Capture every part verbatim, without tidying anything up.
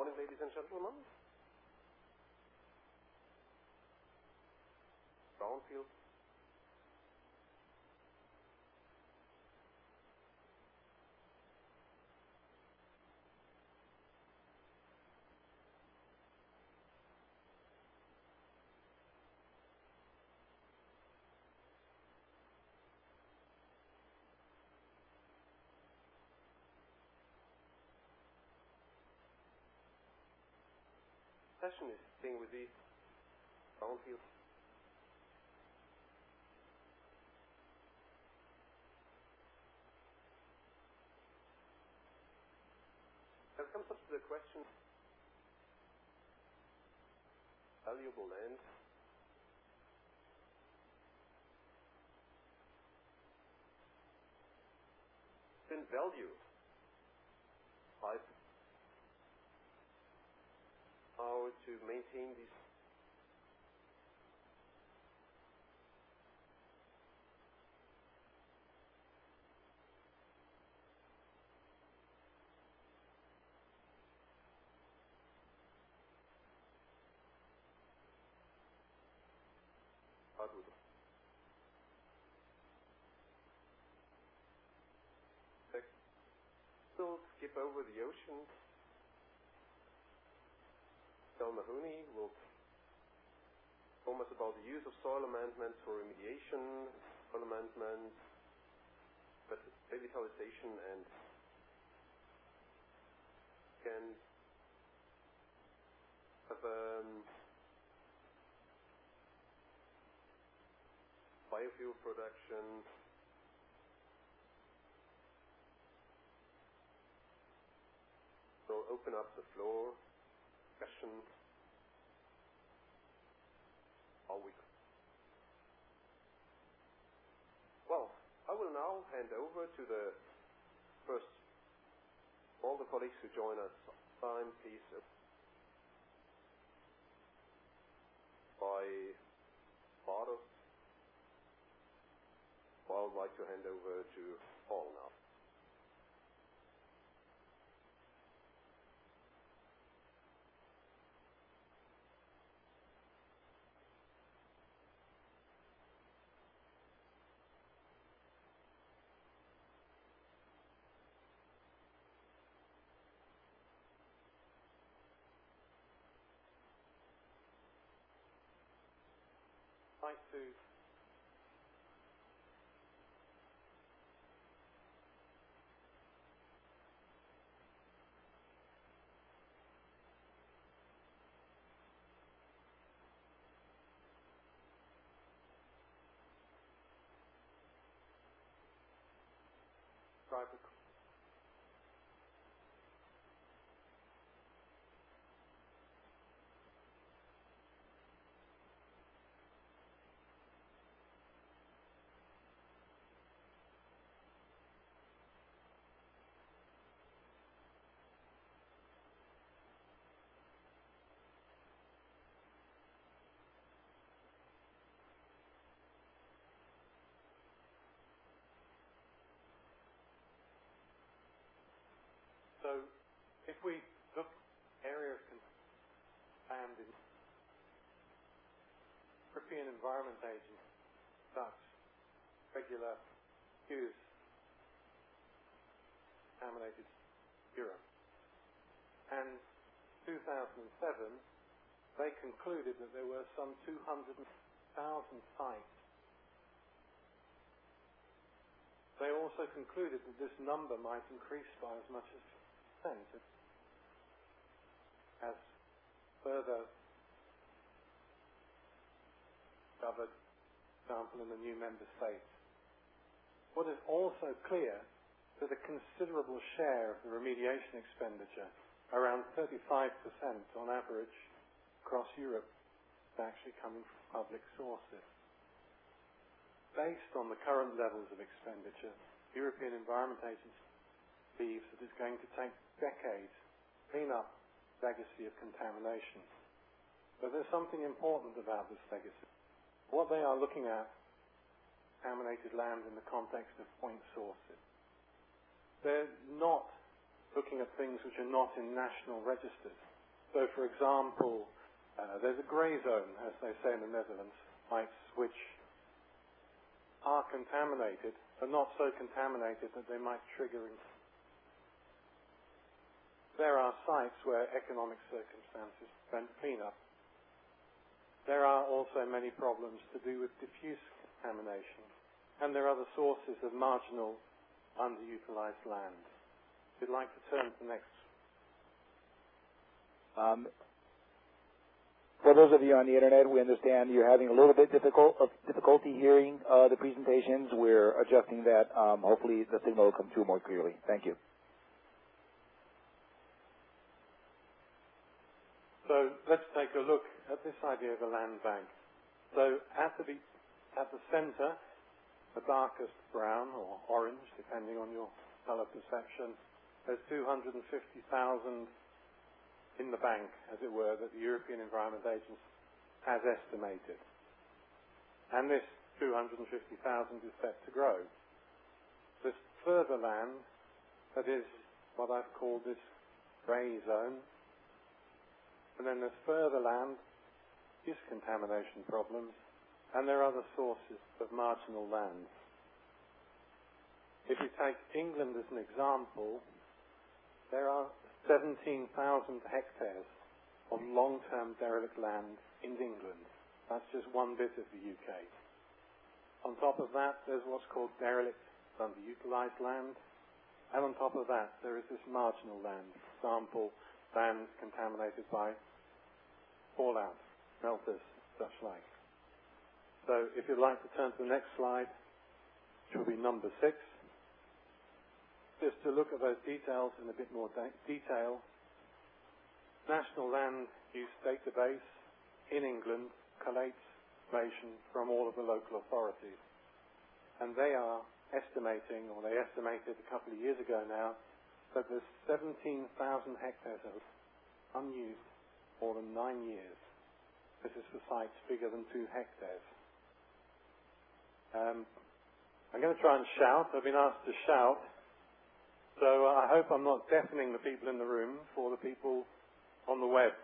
morning, ladies and gentlemen. Brownfield. Session is staying with the brownfield. There comes up to the question, valuable land. In value, five. How to maintain these how do they still skip over the ocean. Del Mahoney will inform us about the use of soil amendments for remediation, soil amendments, revitalization, and can have um, biofuel production. So open up the floor. Question. All week. Well, I will now hand over to the first, all the colleagues who join us. Time, please. By Bardos. Well, I would like to hand over to Paul now. I'd like to drive the So, if we look at areas found in European Environment Agency, such regular use contaminated Europe, and two thousand seven, they concluded that there were some two hundred thousand sites. They also concluded that this number might increase by as much as as further covered, for example, in the new member states. What is also clear is a considerable share of the remediation expenditure, around thirty-five percent on average across Europe, is actually coming from public sources. Based on the current levels of expenditure, the European Environment Agency believes that it's going to take decades to clean up the legacy of contamination. But there's something important about this legacy. What they are looking at, contaminated land in the context of point sources. They're not looking at things which are not in national registers. So, for example, uh, there's a grey zone, as they say in the Netherlands, sites which are contaminated, but not so contaminated that they might trigger. There are sites where economic circumstances prevent cleanup. There are also many problems to do with diffuse contamination, and there are other sources of marginal, underutilized land. If you'd like to turn to the next. Um, for those of you on the internet, we understand you're having a little bit difficult, of difficulty hearing uh, the presentations. We're adjusting that. Um, hopefully the signal will come through more clearly. Thank you. So let's take a look at this idea of a land bank. So at the, at the center, the darkest brown or orange, depending on your color perception, there's two hundred fifty thousand in the bank, as it were, that the European Environment Agency has estimated. And this two hundred fifty thousand is set to grow. There's further land that is what I've called this grey zone. And then there's further land, is contamination problems, and there are other sources of marginal land. If you take England as an example, there are seventeen thousand hectares of long-term derelict land in England. That's just one bit of the U K. On top of that, there's what's called derelict, underutilized land. And on top of that, there is this marginal land. For example, lands contaminated by fallout, smelters, such like. So if you'd like to turn to the next slide, which will be number six, just to look at those details in a bit more de detail. National Land Use Database in England collates information from all of the local authorities. And they are estimating, or they estimated a couple of years ago now, that there's seventeen thousand hectares of unused more than nine years. This is for sites bigger than two hectares. Um, I'm going to try and shout. I've been asked to shout. So uh, I hope I'm not deafening the people in the room for the people on the web.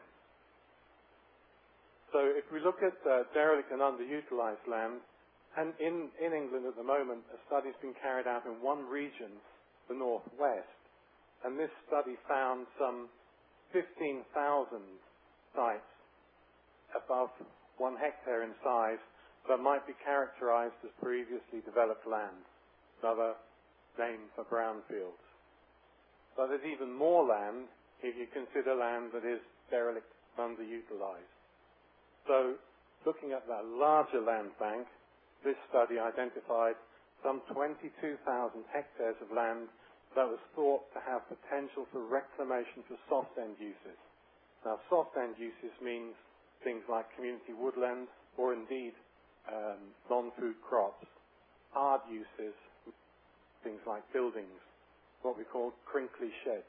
So if we look at uh, derelict and underutilized land, and in, in England at the moment, a study's been carried out in one region, the northwest, and this study found some fifteen thousand sites above one hectare in size that might be characterized as previously developed land, another name for brownfields. But there's even more land if you consider land that is derelict, underutilized. So looking at that larger land bank, this study identified some twenty-two thousand hectares of land that was thought to have potential for reclamation for soft end uses. Now, soft end uses means things like community woodland or indeed um, non-food crops. Hard uses, things like buildings, what we call crinkly sheds.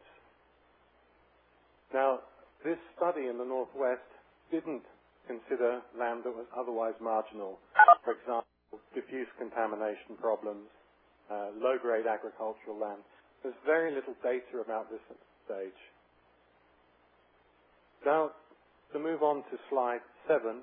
Now, this study in the northwest didn't consider land that was otherwise marginal. For example, diffuse contamination problems, uh, low-grade agricultural land. There's very little data about this at this stage. Now, to move on to slide seven,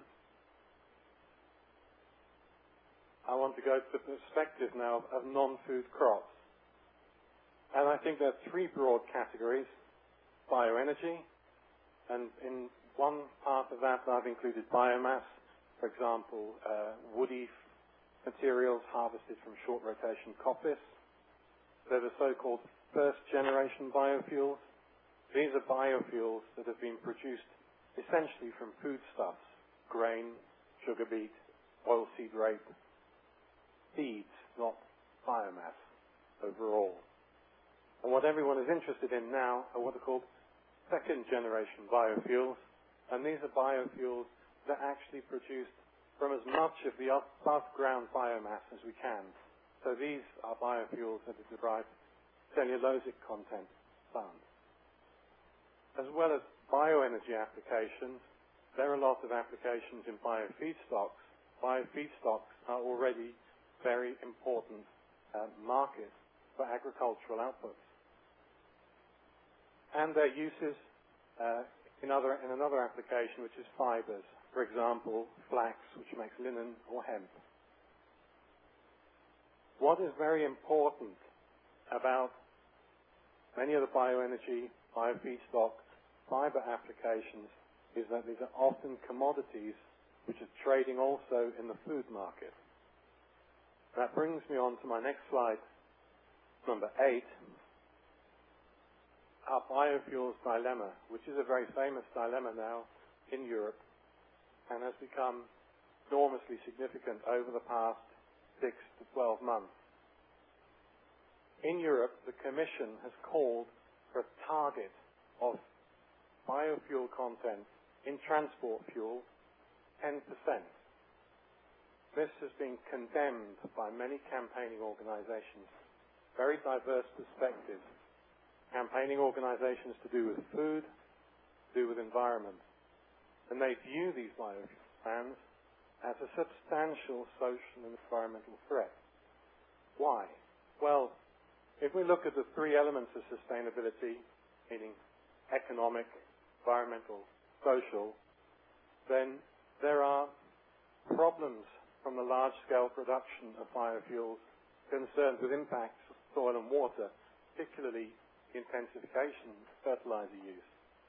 I want to go to the perspective now of non-food crops. And I think there are three broad categories: bioenergy, and in one part of that I've included biomass, for example, uh, woody materials harvested from short rotation coppice. They're the so-called first generation biofuels. These are biofuels that have been produced essentially from foodstuffs, grain, sugar beet, oilseed rape, seeds, not biomass overall. And what everyone is interested in now are what are called second generation biofuels, and these are biofuels that are actually produced from as much of the above ground biomass as we can. So these are biofuels that are derived cellulosic content plants. As well as bioenergy applications, there are a lot of applications in biofeedstocks. Biofeedstocks are already very important uh, markets for agricultural outputs. And their uses uh, in, other, in another application, which is fibers. For example, flax, which makes linen, or hemp. What is very important about many of the bioenergy, biofeedstock, fiber applications is that these are often commodities which are trading also in the food market. That brings me on to my next slide, number eight, our biofuels dilemma, which is a very famous dilemma now in Europe and has become enormously significant over the past six to twelve months. In Europe, the Commission has called for a target of biofuel content in transport fuel, ten percent. This has been condemned by many campaigning organizations, very diverse perspectives. Campaigning organizations to do with food, to do with environment. And they view these biofuel plans as a substantial social and environmental threat. Why? Well, if we look at the three elements of sustainability, meaning economic, environmental, social, then there are problems from the large-scale production of biofuels concerned with impacts of soil and water, particularly intensification of fertilizer use.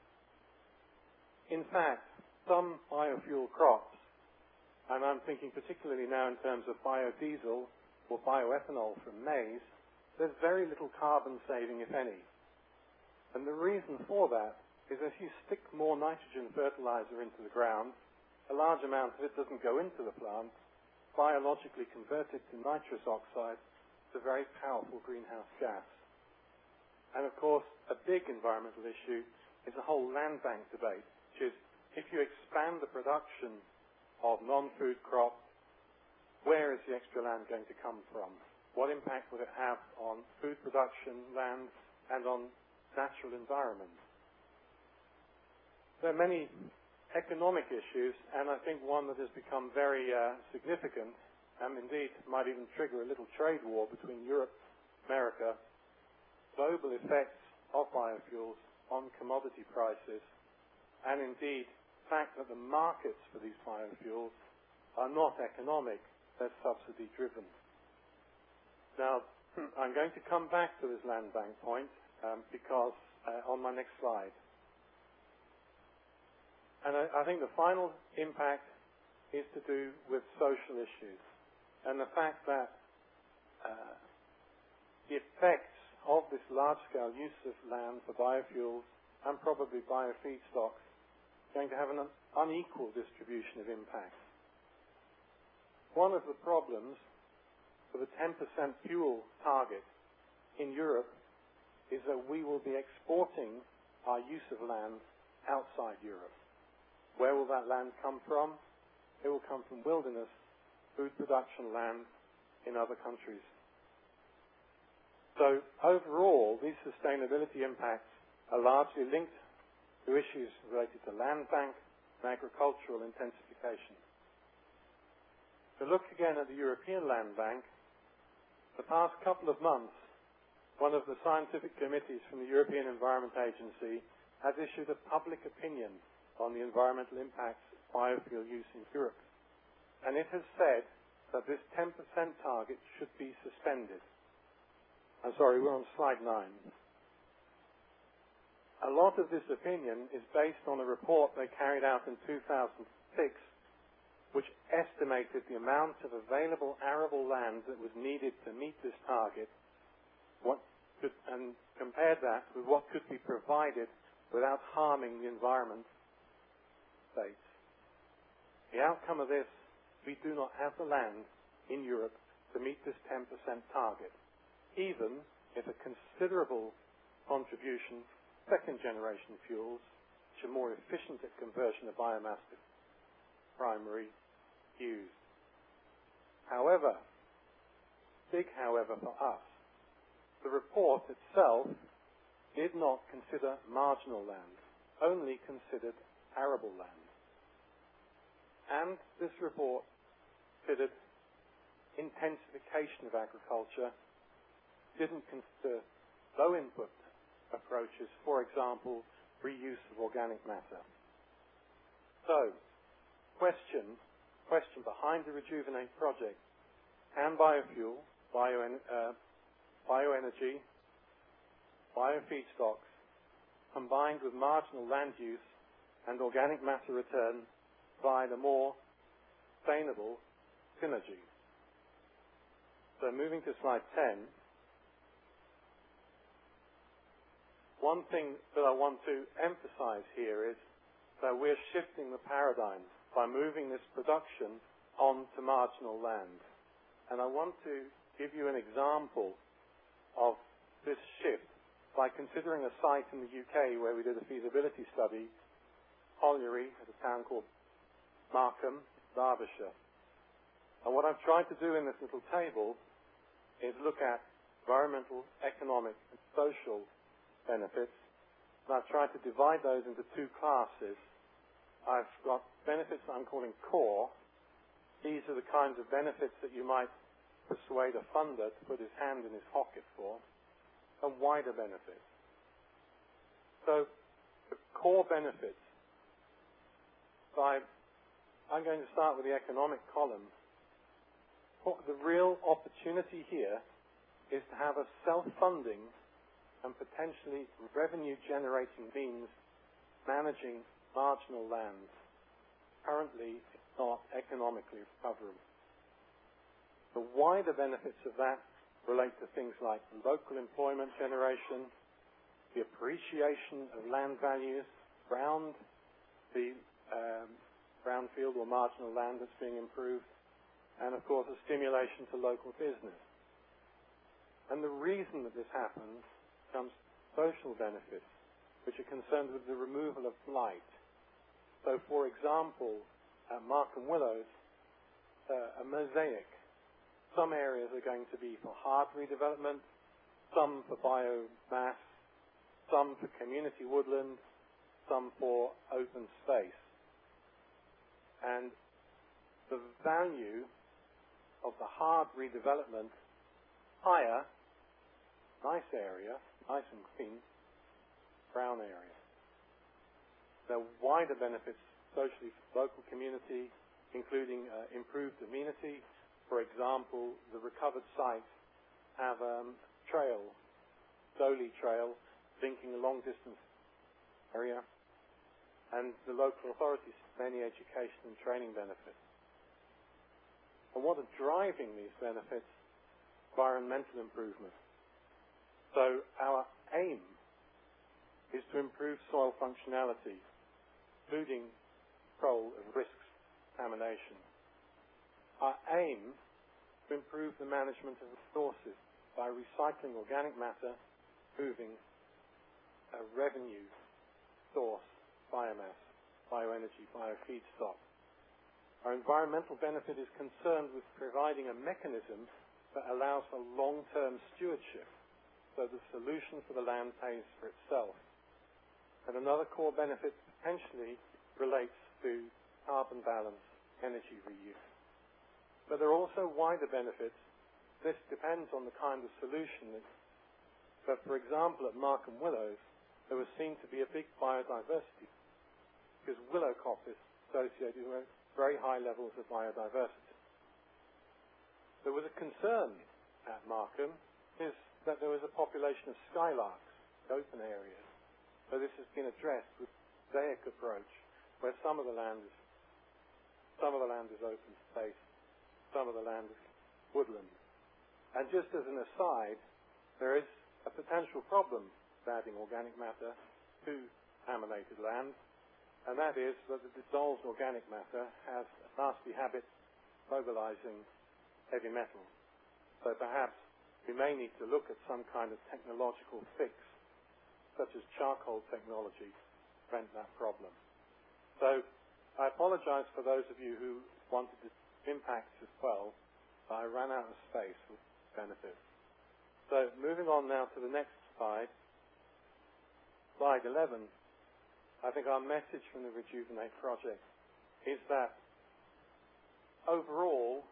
In fact, some biofuel crops, and I'm thinking particularly now in terms of biodiesel or bioethanol from maize, there's very little carbon saving, if any. And the reason for that is if you stick more nitrogen fertilizer into the ground, a large amount of it doesn't go into the plant, biologically converted to nitrous oxide, it's a very powerful greenhouse gas. And of course, a big environmental issue is the whole land bank debate, which is if you expand the production of non-food crops, where is the extra land going to come from? What impact will it have on food production, land, and on natural environment? There are many economic issues, and I think one that has become very uh, significant, and indeed might even trigger a little trade war between Europe and America, global effects of biofuels on commodity prices, and indeed the fact that the markets for these biofuels are not economic, they're subsidy driven. Now, I'm going to come back to this land bank point um, because uh, on my next slide. And I, I think the final impact is to do with social issues and the fact that uh, the effects of this large-scale use of land for biofuels and probably biofeedstocks are going to have an unequal distribution of impact. One of the problems for the ten percent fuel target in Europe is that we will be exporting our use of land outside Europe. Where will that land come from? It will come from wilderness, food production land in other countries. So overall, these sustainability impacts are largely linked to issues related to land bank and agricultural intensification. To look again at the European land bank, the past couple of months, one of the scientific committees from the European Environment Agency has issued a public opinion on the environmental impacts of biofuel use in Europe. And it has said that this ten percent target should be suspended. I'm sorry, we're on slide nine. A lot of this opinion is based on a report they carried out in two thousand six, which estimated the amount of available arable land that was needed to meet this target, what could, and compared that with what could be provided without harming the environment states. The outcome of this, we do not have the land in Europe to meet this ten percent target, even if a considerable contribution of second-generation fuels, which are more efficient at conversion of biomass to primary, used. However, big however for us, the report itself did not consider marginal land, only considered arable land. And this report considered intensification of agriculture, didn't consider low input approaches, for example, reuse of organic matter. So, question, question behind the Rejuvenate project: can biofuel, bio, uh, bioenergy, biofeedstocks, combined with marginal land use and organic matter return, provide a more sustainable synergy? So moving to slide ten, one thing that I want to emphasize here is that we're shifting the paradigm by moving this production onto marginal land. And I want to give you an example of this shift by considering a site in the U K where we did a feasibility study, Colliery, at a town called Markham, Derbyshire. And what I've tried to do in this little table is look at environmental, economic, and social benefits. And I've tried to divide those into two classes. I've got benefits that I'm calling core. These are the kinds of benefits that you might persuade a funder to put his hand in his pocket for, and wider benefits. So the core benefits, by, I'm going to start with the economic column. The real opportunity here is to have a self-funding and potentially revenue-generating means managing marginal lands. Currently, it's not economically recoverable. The wider benefits of that relate to things like local employment generation, the appreciation of land values around the um, brownfield or marginal land that's being improved, and of course a stimulation to local business. And the reason that this happens comes social benefits, which are concerned with the removal of blight. So, for example, at Markham Willows, uh, a mosaic. Some areas are going to be for hard redevelopment, some for biomass, some for community woodland, some for open space. And the value of the hard redevelopment higher, nice area, nice and clean, brown area. There are wider benefits socially for local community, including uh, improved amenity. For example, the recovered sites have a um, trail, Dolly Trail, linking a long-distance area, and the local authorities have many education and training benefits. And what are driving these benefits? Environmental improvement. So our aim is to improve soil functionality, including control of risks of contamination. Our aim is to improve the management of resources by recycling organic matter, moving a revenue source, biomass, bioenergy, biofeedstock. Our environmental benefit is concerned with providing a mechanism that allows for long-term stewardship, so the solution for the land pays for itself. And another core benefit potentially relates to carbon balance, energy reuse. But there are also wider benefits. This depends on the kind of solution. But for example, at Markham Willows, there was seen to be a big biodiversity because willow coppice associated with very high levels of biodiversity. There was a concern at Markham is that there was a population of skylarks in open areas. So this has been addressed with a mosaic approach, where some of the land is some of the land is open space, some of the land is woodland. And just as an aside, there is a potential problem with adding organic matter to contaminated land, and that is that the dissolved organic matter has a nasty habit of mobilizing heavy metals. So perhaps we may need to look at some kind of technological fix, such as charcoal technology, to prevent that problem. So I apologize for those of you who wanted to impact as well. I ran out of space with benefits. So moving on now to the next slide, slide eleven. I think our message from the Rejuvenate project is that overall,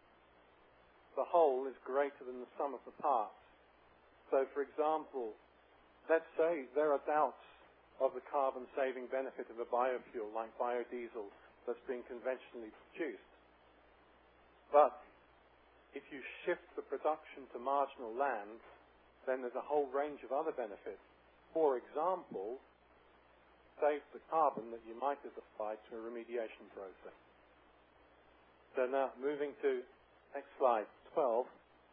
the whole is greater than the sum of the parts. So, for example, let's say there are doubts of got the carbon-saving benefit of a biofuel like biodiesel that's being conventionally produced. But if you shift the production to marginal land, then there's a whole range of other benefits. For example, save the carbon that you might have applied to a remediation process. So now moving to next slide, twelve.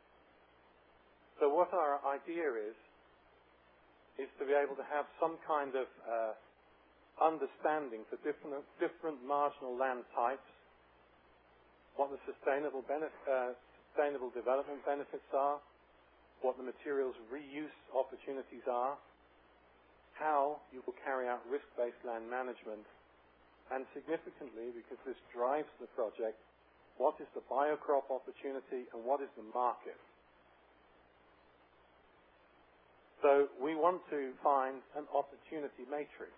So what our idea is, is to be able to have some kind of uh, understanding for different, different marginal land types, what the sustainable, benef uh, sustainable development benefits are, what the materials reuse opportunities are, how you will carry out risk-based land management, and significantly, because this drives the project, what is the biocrop opportunity and what is the market? So we want to find an opportunity matrix.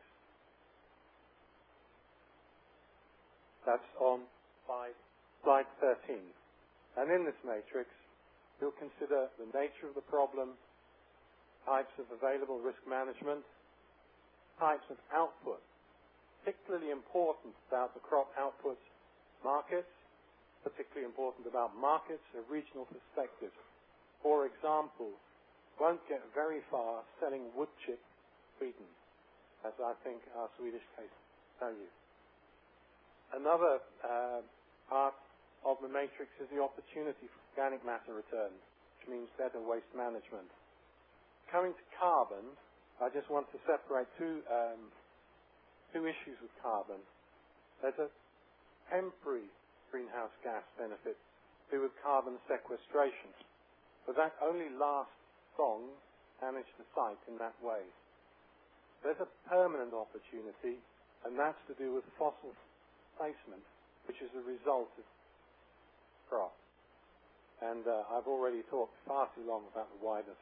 That's on slide, slide thirteen. And in this matrix, you'll consider the nature of the problem, types of available risk management, types of output. Particularly important about the crop output markets, particularly important about markets of regional perspectives. For example, won't get very far selling wood chip Sweden, as I think our Swedish case tell you. Another uh, part of the matrix is the opportunity for organic matter return, which means better waste management. Coming to carbon, I just want to separate two, um, two issues with carbon. There's a temporary greenhouse gas benefit to do with carbon sequestration, but that only lasts long managed the site in that way. There's a permanent opportunity, and that's to do with fossil replacement, which is a result of crop. And uh, I've already talked far too long about the wider.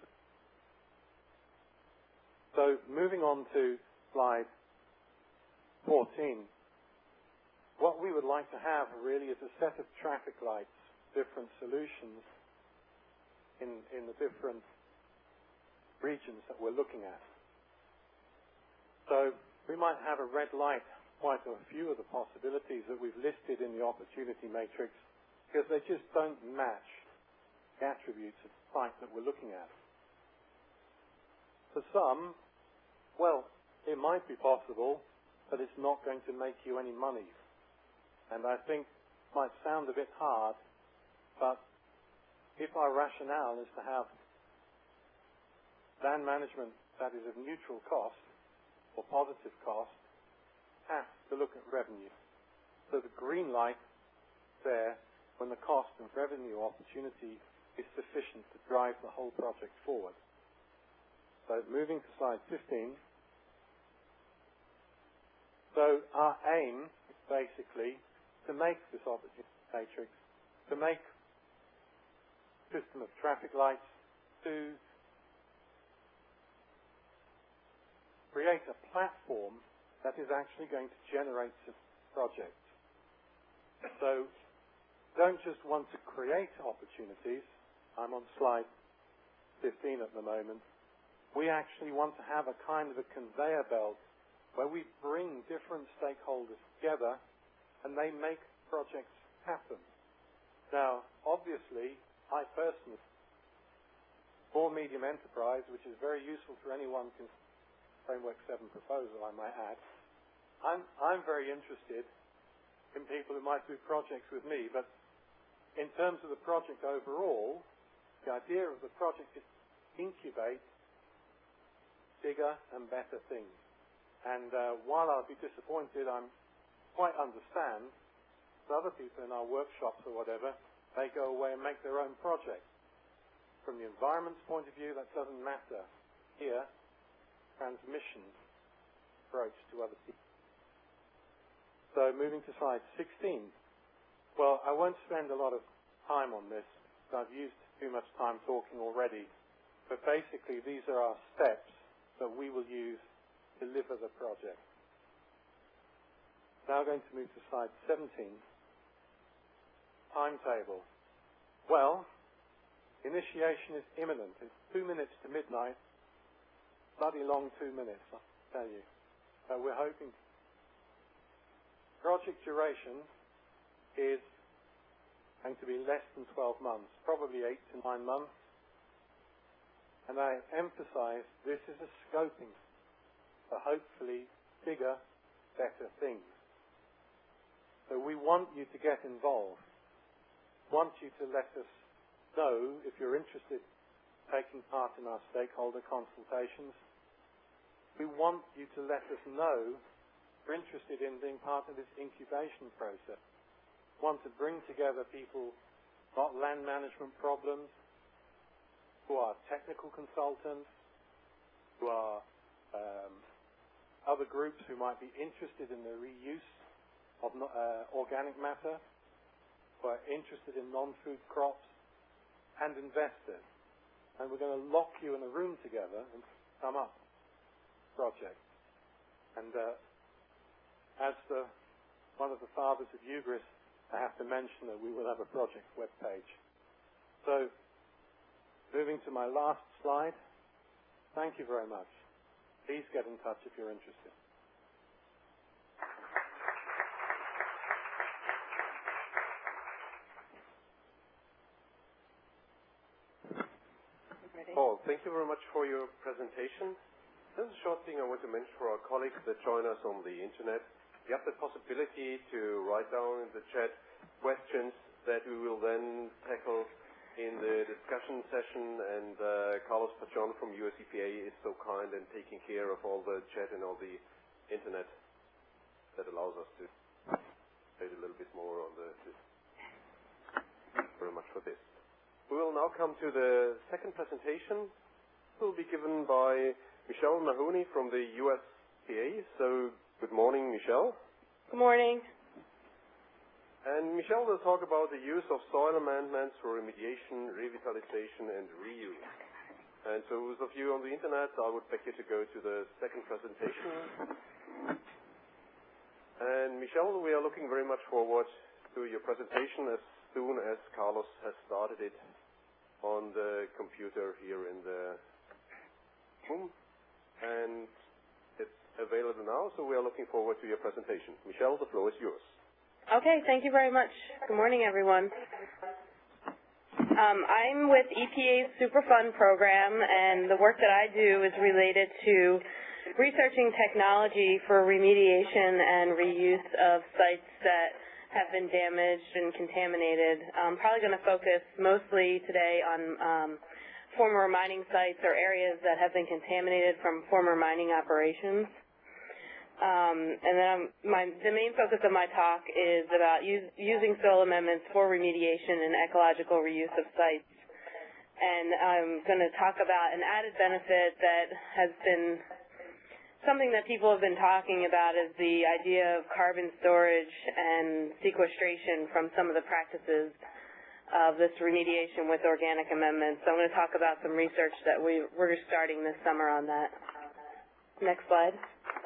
So moving on to slide fourteen. What we would like to have really is a set of traffic lights, different solutions in, in the different regions that we're looking at. So we might have a red light, quite a few of the possibilities that we've listed in the opportunity matrix, because they just don't match the attributes of the site that we're looking at. For some, well, it might be possible, but it's not going to make you any money. And I think it might sound a bit hard, but if our rationale is to have land management that is of neutral cost or positive cost, have to look at revenue. So the green light there when the cost and revenue opportunity is sufficient to drive the whole project forward. So moving to slide fifteen. So our aim is basically to make this opportunity matrix, to make a system of traffic lights, to create a platform that is actually going to generate some projects. So don't just want to create opportunities. I'm on slide fifteen at the moment. We actually want to have a kind of a conveyor belt where we bring different stakeholders together and they make projects happen. Now, obviously, I personally, small medium enterprise, which is very useful for anyone can Framework seven proposal, I might add. I'm, I'm very interested in people who might do projects with me, but in terms of the project overall, the idea of the project is to incubate bigger and better things. And uh, while I'll be disappointed, I quite understand that other people in our workshops or whatever, they go away and make their own project. From the environment's point of view, that doesn't matter. Here, transmission approach to other people. So moving to slide sixteen. Well, I won't spend a lot of time on this. I've used too much time talking already. But basically, these are our steps that we will use to deliver the project. Now going to move to slide seventeen. Timetable. Well, initiation is imminent. It's two minutes to midnight. Bloody long two minutes, I'll tell you. Uh, we're hoping project duration is going to be less than twelve months, probably eight to nine months. And I emphasize this is a scoping for hopefully bigger, better things. So we want you to get involved, want you to let us know if you're interested in taking part in our stakeholder consultations. We want you to let us know if you're interested in being part of this incubation process. We want to bring together people who've got land management problems, who are technical consultants, who are um, other groups who might be interested in the reuse of uh, organic matter, who are interested in non-food crops, and investors. And we're going to lock you in a room together and come up project. And uh, as the, one of the fathers of Eucharist, I have to mention that we will have a project webpage. So, moving to my last slide, thank you very much. Please get in touch if you're interested. Paul, thank you very much for your presentation. There's a short thing I want to mention for our colleagues that join us on the internet. You have the possibility to write down in the chat questions that we will then tackle in the discussion session, and uh, Carlos Pachon from U S E P A is so kind and taking care of all the chat and all the internet that allows us to wait a little bit more on the this. Thank you very much for this. We will now come to the second presentation. It will be given by Michelle Mahoney from the U S P A. So, good morning, Michelle. Good morning. And Michelle will talk about the use of soil amendments for remediation, revitalization, and reuse. And so, those of you on the internet, I would beg you to go to the second presentation. And Michelle, we are looking very much forward to your presentation as soon as Carlos has started it on the computer here in the room. And it's available now, so we are looking forward to your presentation. Michelle, the floor is yours. Okay, thank you very much. Good morning, everyone. Um, I'm with E P A's Superfund program, and the work that I do is related to researching technology for remediation and reuse of sites that have been damaged and contaminated. I'm probably going to focus mostly today on um, former mining sites or areas that have been contaminated from former mining operations. Um, and then I'm, my, the main focus of my talk is about use, using soil amendments for remediation and ecological reuse of sites. And I'm going to talk about an added benefit that has been something that people have been talking about, is the idea of carbon storage and sequestration from some of the practices of this remediation with organic amendments. So I'm going to talk about some research that we, we're starting this summer on that. Next slide.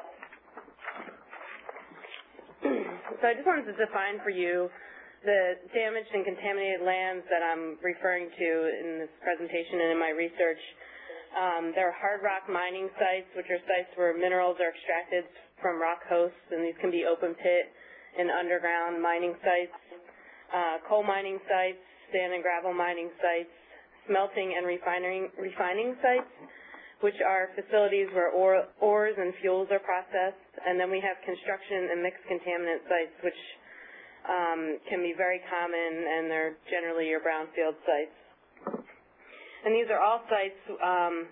So I just wanted to define for you the damaged and contaminated lands that I'm referring to in this presentation and in my research. Um, there are hard rock mining sites, which are sites where minerals are extracted from rock hosts, and these can be open pit and underground mining sites, uh, coal mining sites, sand and gravel mining sites, smelting and refining, refining sites, which are facilities where ore, ores and fuels are processed. And then we have construction and mixed contaminant sites, which um, can be very common, and they're generally your brownfield sites. And these are all sites um,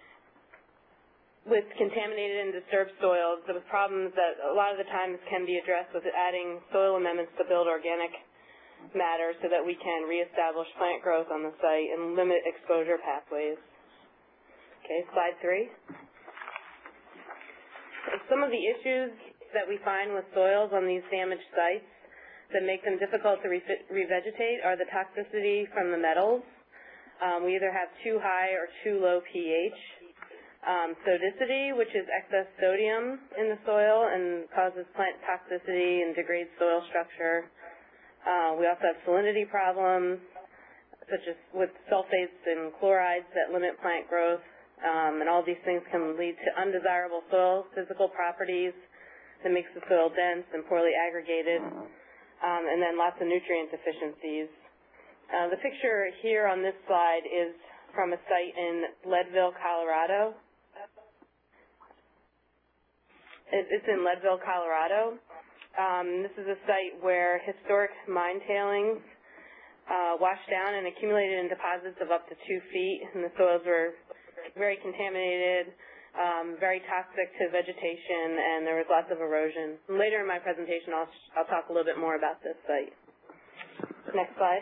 with contaminated and disturbed soils, with problems that a lot of the times can be addressed with adding soil amendments to build organic matter so that we can reestablish plant growth on the site and limit exposure pathways. Okay, slide three. Some of the issues that we find with soils on these damaged sites that make them difficult to re revegetate are the toxicity from the metals. Um, we either have too high or too low pH. Um, sodicity, which is excess sodium in the soil and causes plant toxicity and degrades soil structure. Uh, we also have salinity problems, such as with sulfates and chlorides that limit plant growth. Um, and all these things can lead to undesirable soil physical properties that makes the soil dense and poorly aggregated, um, and then lots of nutrient deficiencies. Uh, the picture here on this slide is from a site in Leadville, Colorado. It, it's in Leadville, Colorado. Um, this is a site where historic mine tailings uh, washed down and accumulated in deposits of up to two feet, and the soils were very contaminated, um, very toxic to vegetation, and there was lots of erosion. And later in my presentation, I'll, I'll talk a little bit more about this site. Next slide.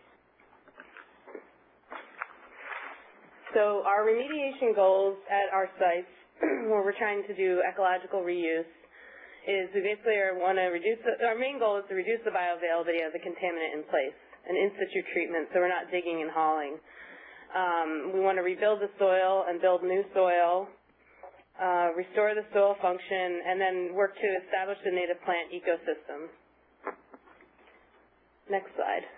So our remediation goals at our sites, where we're trying to do ecological reuse, is we basically want to reduce, the, our main goal is to reduce the bioavailability of the contaminant in place, an in-situ treatment, so we're not digging and hauling. Um, we want to rebuild the soil and build new soil, uh, restore the soil function, and then work to establish the native plant ecosystem. Next slide.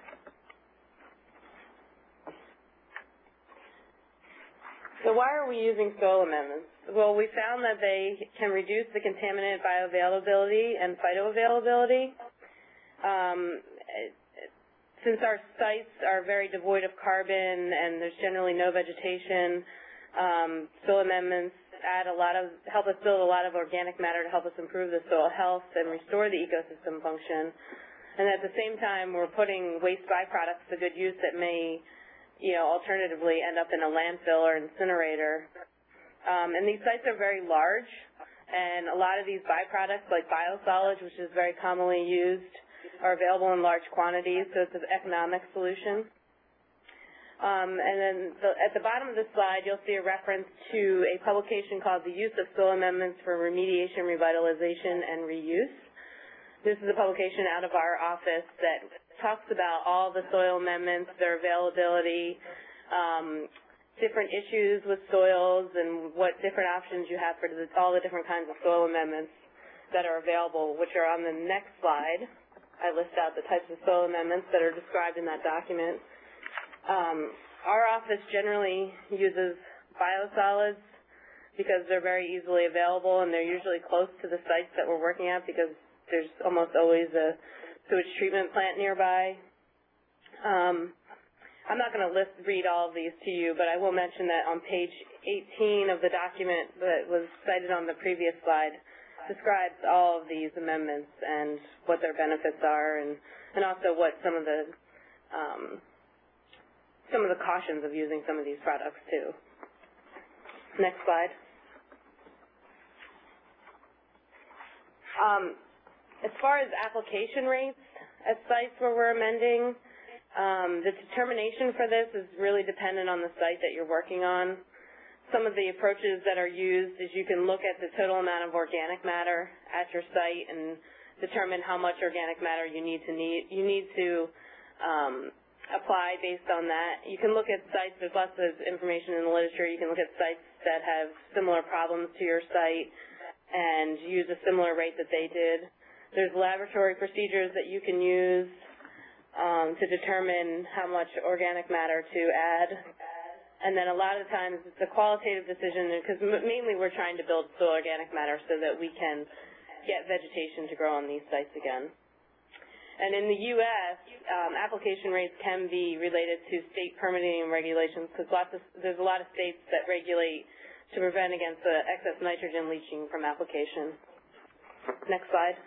So why are we using soil amendments? Well, we found that they can reduce the contaminant bioavailability and phytoavailability. Um, Since our sites are very devoid of carbon and there's generally no vegetation, um, soil amendments add a lot of, help us build a lot of organic matter to help us improve the soil health and restore the ecosystem function. And at the same time, we're putting waste byproducts to good use that may, you know, alternatively end up in a landfill or incinerator. Um, and these sites are very large, and a lot of these byproducts, like biosolids, which is very commonly used, are available in large quantities, so it's an economic solution. Um, and then the, at the bottom of the slide, you'll see a reference to a publication called The Use of Soil Amendments for Remediation, Revitalization, and Reuse. This is a publication out of our office that talks about all the soil amendments, their availability, um, different issues with soils, and what different options you have for the, all the different kinds of soil amendments that are available, which are on the next slide. I list out the types of soil amendments that are described in that document. Um, our office generally uses biosolids because they're very easily available, and they're usually close to the sites that we're working at because there's almost always a sewage treatment plant nearby. Um, I'm not going to list read all of these to you, but I will mention that on page eighteen of the document that was cited on the previous slide describes all of these amendments and what their benefits are, and, and also what some of the um, some of the cautions of using some of these products too. Next slide. Um, as far as application rates at sites where we're amending, um, the determination for this is really dependent on the site that you're working on. Some of the approaches that are used is you can look at the total amount of organic matter at your site and determine how much organic matter you need to need you need to um, apply based on that. You can look at sites, there's lots of information in the literature, you can look at sites that have similar problems to your site and use a similar rate that they did. There's laboratory procedures that you can use um, to determine how much organic matter to add. And then a lot of times it's a qualitative decision because mainly we're trying to build soil organic matter so that we can get vegetation to grow on these sites again. And in the U S, um, application rates can be related to state permitting and regulations because lots of, there's a lot of states that regulate to prevent against the excess nitrogen leaching from application. Next slide.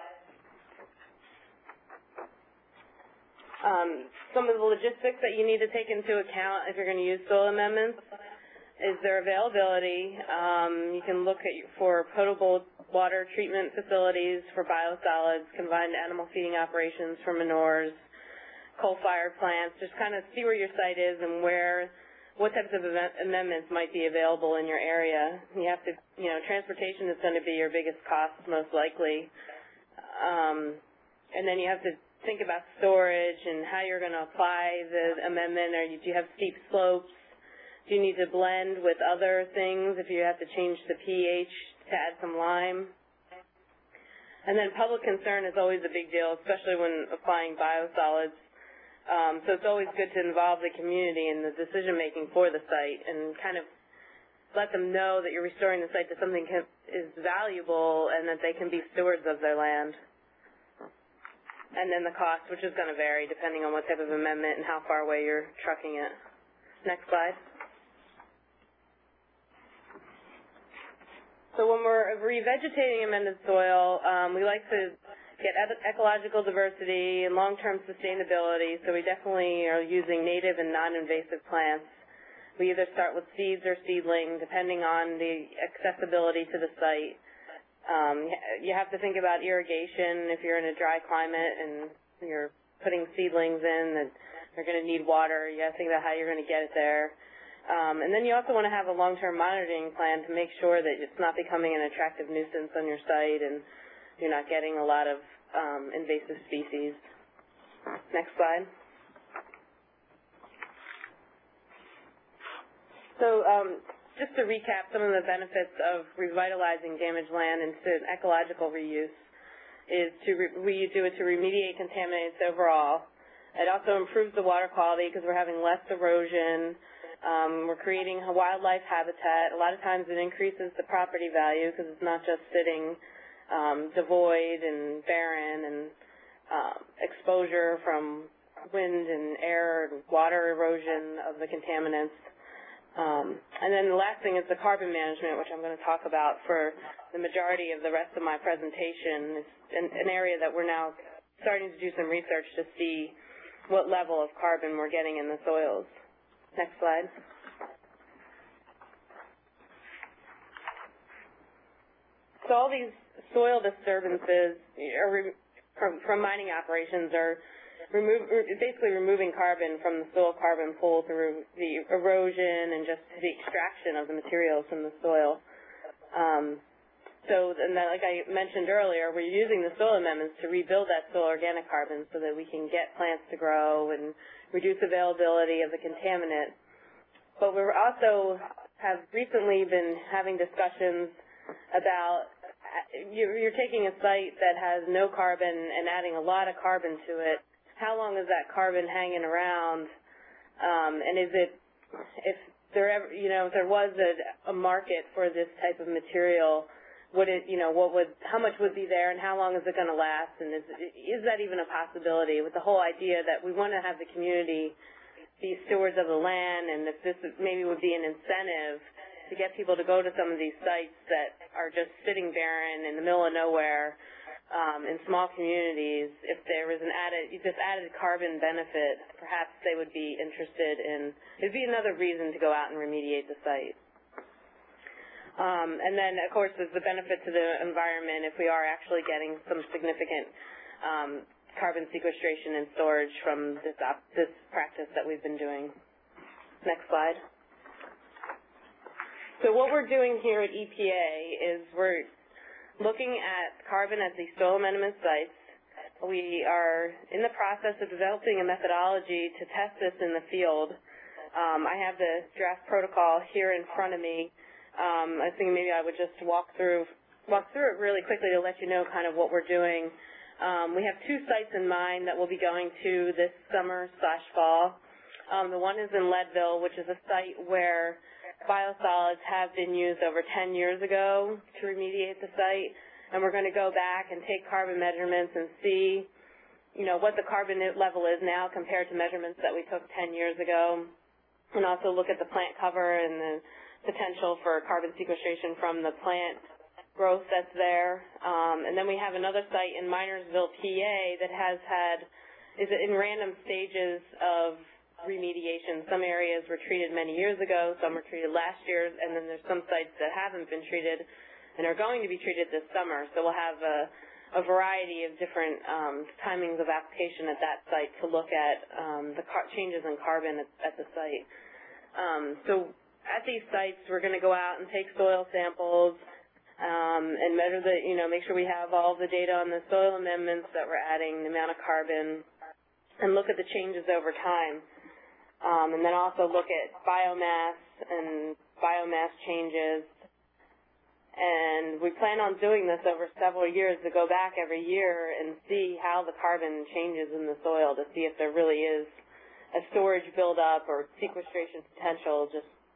Um, some of the logistics that you need to take into account if you're going to use soil amendments is their availability. Um, you can look at for potable water treatment facilities for biosolids, combined animal feeding operations for manures, coal-fired plants. Just kind of see where your site is and where, what types of amendments might be available in your area. You have to, you know, transportation is going to be your biggest cost most likely. Um, and then you have to think about storage and how you're going to apply the amendment. Or do you have steep slopes? Do you need to blend with other things if you have to change the pH to add some lime? And then public concern is always a big deal, especially when applying biosolids. Um, so it's always good to involve the community in the decision-making for the site and kind of let them know that you're restoring the site to something can, is valuable and that they can be stewards of their land. And then the cost, which is going to vary depending on what type of amendment and how far away you're trucking it. Next slide. So when we're revegetating amended soil, um, we like to get ecological diversity and long-term sustainability, so we definitely are using native and non-invasive plants. We either start with seeds or seedling, depending on the accessibility to the site. Um, you have to think about irrigation if you're in a dry climate and you're putting seedlings in and they're going to need water. You have to think about how you're going to get it there. Um, and then you also want to have a long-term monitoring plan to make sure that it's not becoming an attractive nuisance on your site and you're not getting a lot of um, invasive species. Next slide. So um, just to recap some of the benefits of revitalizing damaged land into ecological reuse is to re we do it to remediate contaminants overall. It also improves the water quality because we're having less erosion. Um, we're creating a wildlife habitat. A lot of times it increases the property value because it's not just sitting um, devoid and barren and um, exposure from wind and air and water erosion of the contaminants. Um, and then the last thing is the carbon management, which I'm going to talk about for the majority of the rest of my presentation. It's an, an area that we're now starting to do some research to see what level of carbon we're getting in the soils. Next slide. So all these soil disturbances are re from, from mining operations are Remove, basically removing carbon from the soil carbon pool through the erosion and just the extraction of the materials from the soil. Um, so, and then, like I mentioned earlier, we're using the soil amendments to rebuild that soil organic carbon so that we can get plants to grow and reduce availability of the contaminant. But we also have recently been having discussions about you're taking a site that has no carbon and adding a lot of carbon to it. How long is that carbon hanging around, um, and is it, if there ever, you know, if there was a, a market for this type of material, would it, you know, what would, how much would be there, and how long is it going to last, and is, is that even a possibility? With the whole idea that we want to have the community be stewards of the land, and if this maybe would be an incentive to get people to go to some of these sites that are just sitting barren in the middle of nowhere. Um, in small communities, if there was an added, this added carbon benefit, perhaps they would be interested in, it would be another reason to go out and remediate the site. Um, and then, of course, there's the benefit to the environment if we are actually getting some significant um, carbon sequestration and storage from this, op this practice that we've been doing. Next slide. So what we're doing here at E P A is we're looking at carbon at these soil amendment sites. We are in the process of developing a methodology to test this in the field. Um, I have the draft protocol here in front of me. Um, I think maybe I would just walk through walk through it really quickly to let you know kind of what we're doing. Um, we have two sites in mind that we'll be going to this summer slash fall. Um, the one is in Leadville, which is a site where biosolids have been used over ten years ago to remediate the site, and we're going to go back and take carbon measurements and see, you know, what the carbon level is now compared to measurements that we took ten years ago, and also look at the plant cover and the potential for carbon sequestration from the plant growth that's there. Um, and then we have another site in Minersville, P A that has had, is in random stages of remediation. Some areas were treated many years ago, some were treated last year, and then there's some sites that haven't been treated and are going to be treated this summer. So we'll have a, a variety of different um, timings of application at that site to look at um, the car changes in carbon at, at the site. Um, so at these sites, we're going to go out and take soil samples um, and measure the, you know, make sure we have all the data on the soil amendments that we're adding, the amount of carbon, and look at the changes over time. Um, and then also look at biomass and biomass changes. And we plan on doing this over several years to go back every year and see how the carbon changes in the soil to see if there really is a storage buildup or sequestration potential just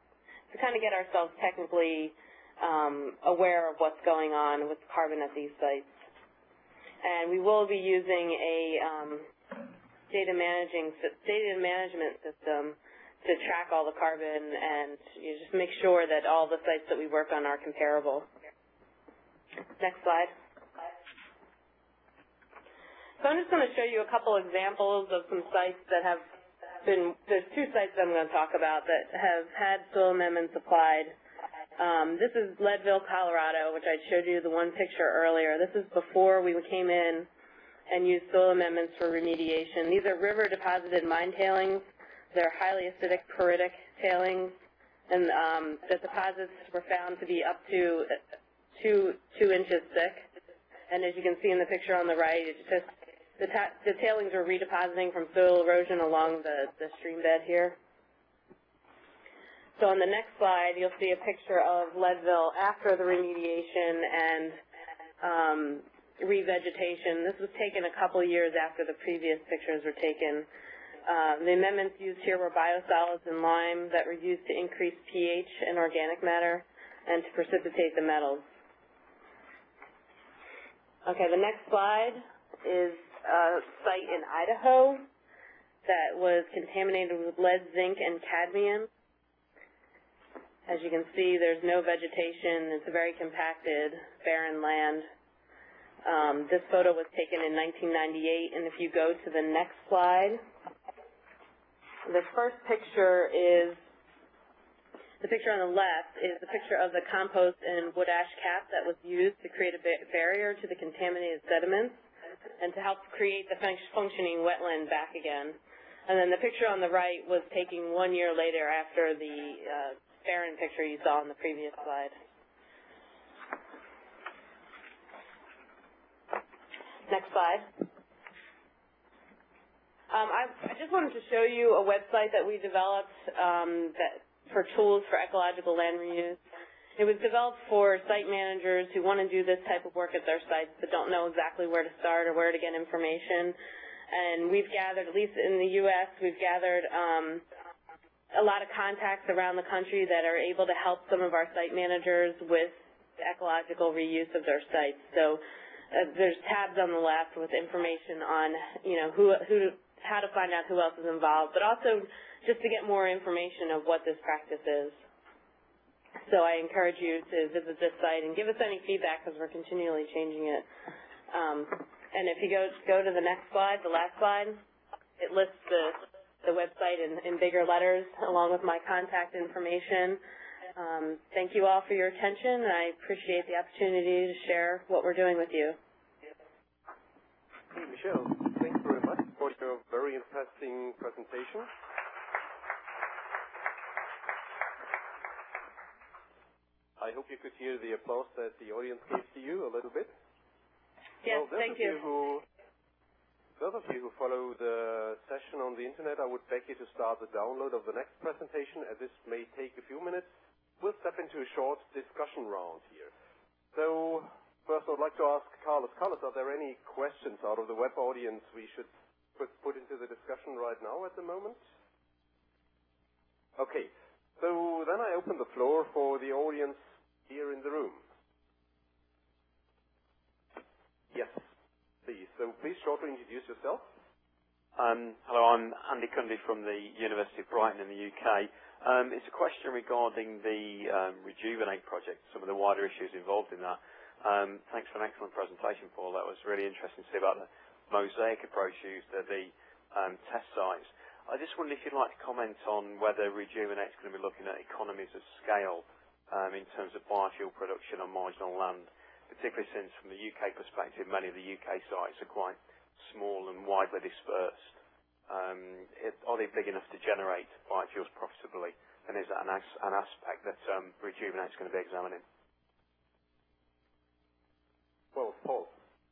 to kind of get ourselves technically um, aware of what's going on with carbon at these sites. And we will be using a um, data managing data management system to track all the carbon and you know, just make sure that all the sites that we work on are comparable. Next slide. So I'm just going to show you a couple examples of some sites that have been, there's two sites that I'm going to talk about that have had soil amendments applied. Um, this is Leadville, Colorado, which I showed you the one picture earlier. This is before we came in and used soil amendments for remediation. These are river-deposited mine tailings. They're highly acidic, poritic tailings, and um, the deposits were found to be up to two, two inches thick. And as you can see in the picture on the right, it's just The, ta the tailings are redepositing from soil erosion along the, the stream bed here. So on the next slide, you'll see a picture of Leadville after the remediation and um, revegetation. This was taken a couple years after the previous pictures were taken. Uh, the amendments used here were biosolids and lime that were used to increase pH and organic matter and to precipitate the metals. Okay, the next slide is a site in Idaho that was contaminated with lead, zinc, and cadmium. As you can see, there's no vegetation. It's a very compacted, barren land. Um, this photo was taken in nineteen ninety-eight, and if you go to the next slide, the first picture is, the picture on the left is the picture of the compost and wood ash cap that was used to create a barrier to the contaminated sediments and to help create the functioning wetland back again. And then the picture on the right was taken one year later after the uh, barren picture you saw on the previous slide. Next slide. Um, I, I just wanted to show you a website that we developed um, that, for tools for ecological land reuse. It was developed for site managers who want to do this type of work at their sites but don't know exactly where to start or where to get information. And we've gathered, at least in the U S, we've gathered um, a lot of contacts around the country that are able to help some of our site managers with ecological reuse of their sites. So uh, there's tabs on the left with information on, you know, who, who, how to find out who else is involved, but also just to get more information of what this practice is. So I encourage you to visit this site and give us any feedback because we're continually changing it. Um, and if you go go to the next slide, the last slide, it lists the, the website in, in bigger letters along with my contact information. Um, thank you all for your attention, and I appreciate the opportunity to share what we're doing with you. Hey, Michelle, thanks very much for your very interesting presentation. I hope you could hear the applause that the audience gave to you a little bit. Yes, well, thank you. you who, those of you who follow the session on the Internet, I would beg you to start the download of the next presentation, as this may take a few minutes. We'll step into a short discussion round here. So, first I'd like to ask Carlos. Carlos, are there any questions out of the web audience we should put, put into the discussion right now at the moment? Okay, so then I open the floor for the audience here in the room. Yes, please. So please shortly introduce yourself. Um, hello, I'm Andy Cundy from the University of Brighton in the U K. Um, it's a question regarding the um, Rejuvenate project, some of the wider issues involved in that. Um, thanks for an excellent presentation, Paul. That was really interesting to see about the mosaic approach used at the um, test sites. I just wondered if you'd like to comment on whether Rejuvenate's going to be looking at economies of scale um, in terms of biofuel production on marginal land, particularly since from the U K perspective, many of the U K sites are quite small and widely dispersed. Um, it, are they big enough to generate biofuels profitably? And is that an, as, an aspect that um, Rejuvenate's going to be examining? Well, Paul.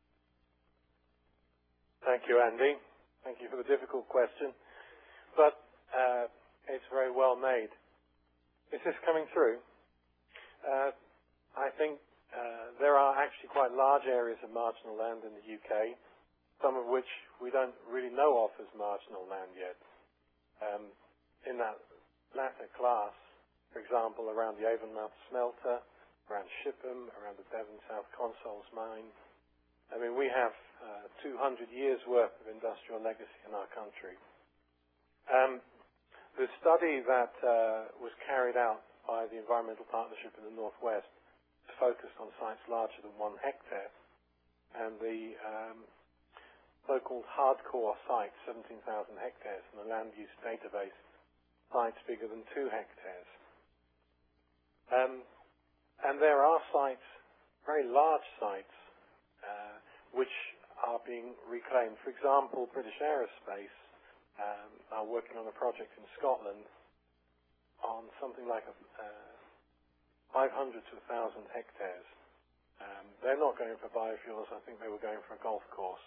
Thank you, Andy. Thank you for the difficult question. But uh, it's very well made. Is this coming through? Uh, I think uh, there are actually quite large areas of marginal land in the U K, some of which we don't really know of as marginal land yet. Um, in that latter class, for example, around the Avonmouth smelter, around Shipham, around the Devon South Consols mine. I mean, we have uh, two hundred years worth of industrial legacy in our country. Um, the study that uh, was carried out by the Environmental Partnership in the Northwest focused on sites larger than one hectare, and the um, so-called hardcore sites, seventeen thousand hectares, and the land use database, sites bigger than two hectares. Um, and there are sites, very large sites, uh, which are being reclaimed. For example, British Aerospace um, are working on a project in Scotland on something like a, uh, five hundred to one thousand hectares. Um, they're not going for biofuels. I think they were going for a golf course.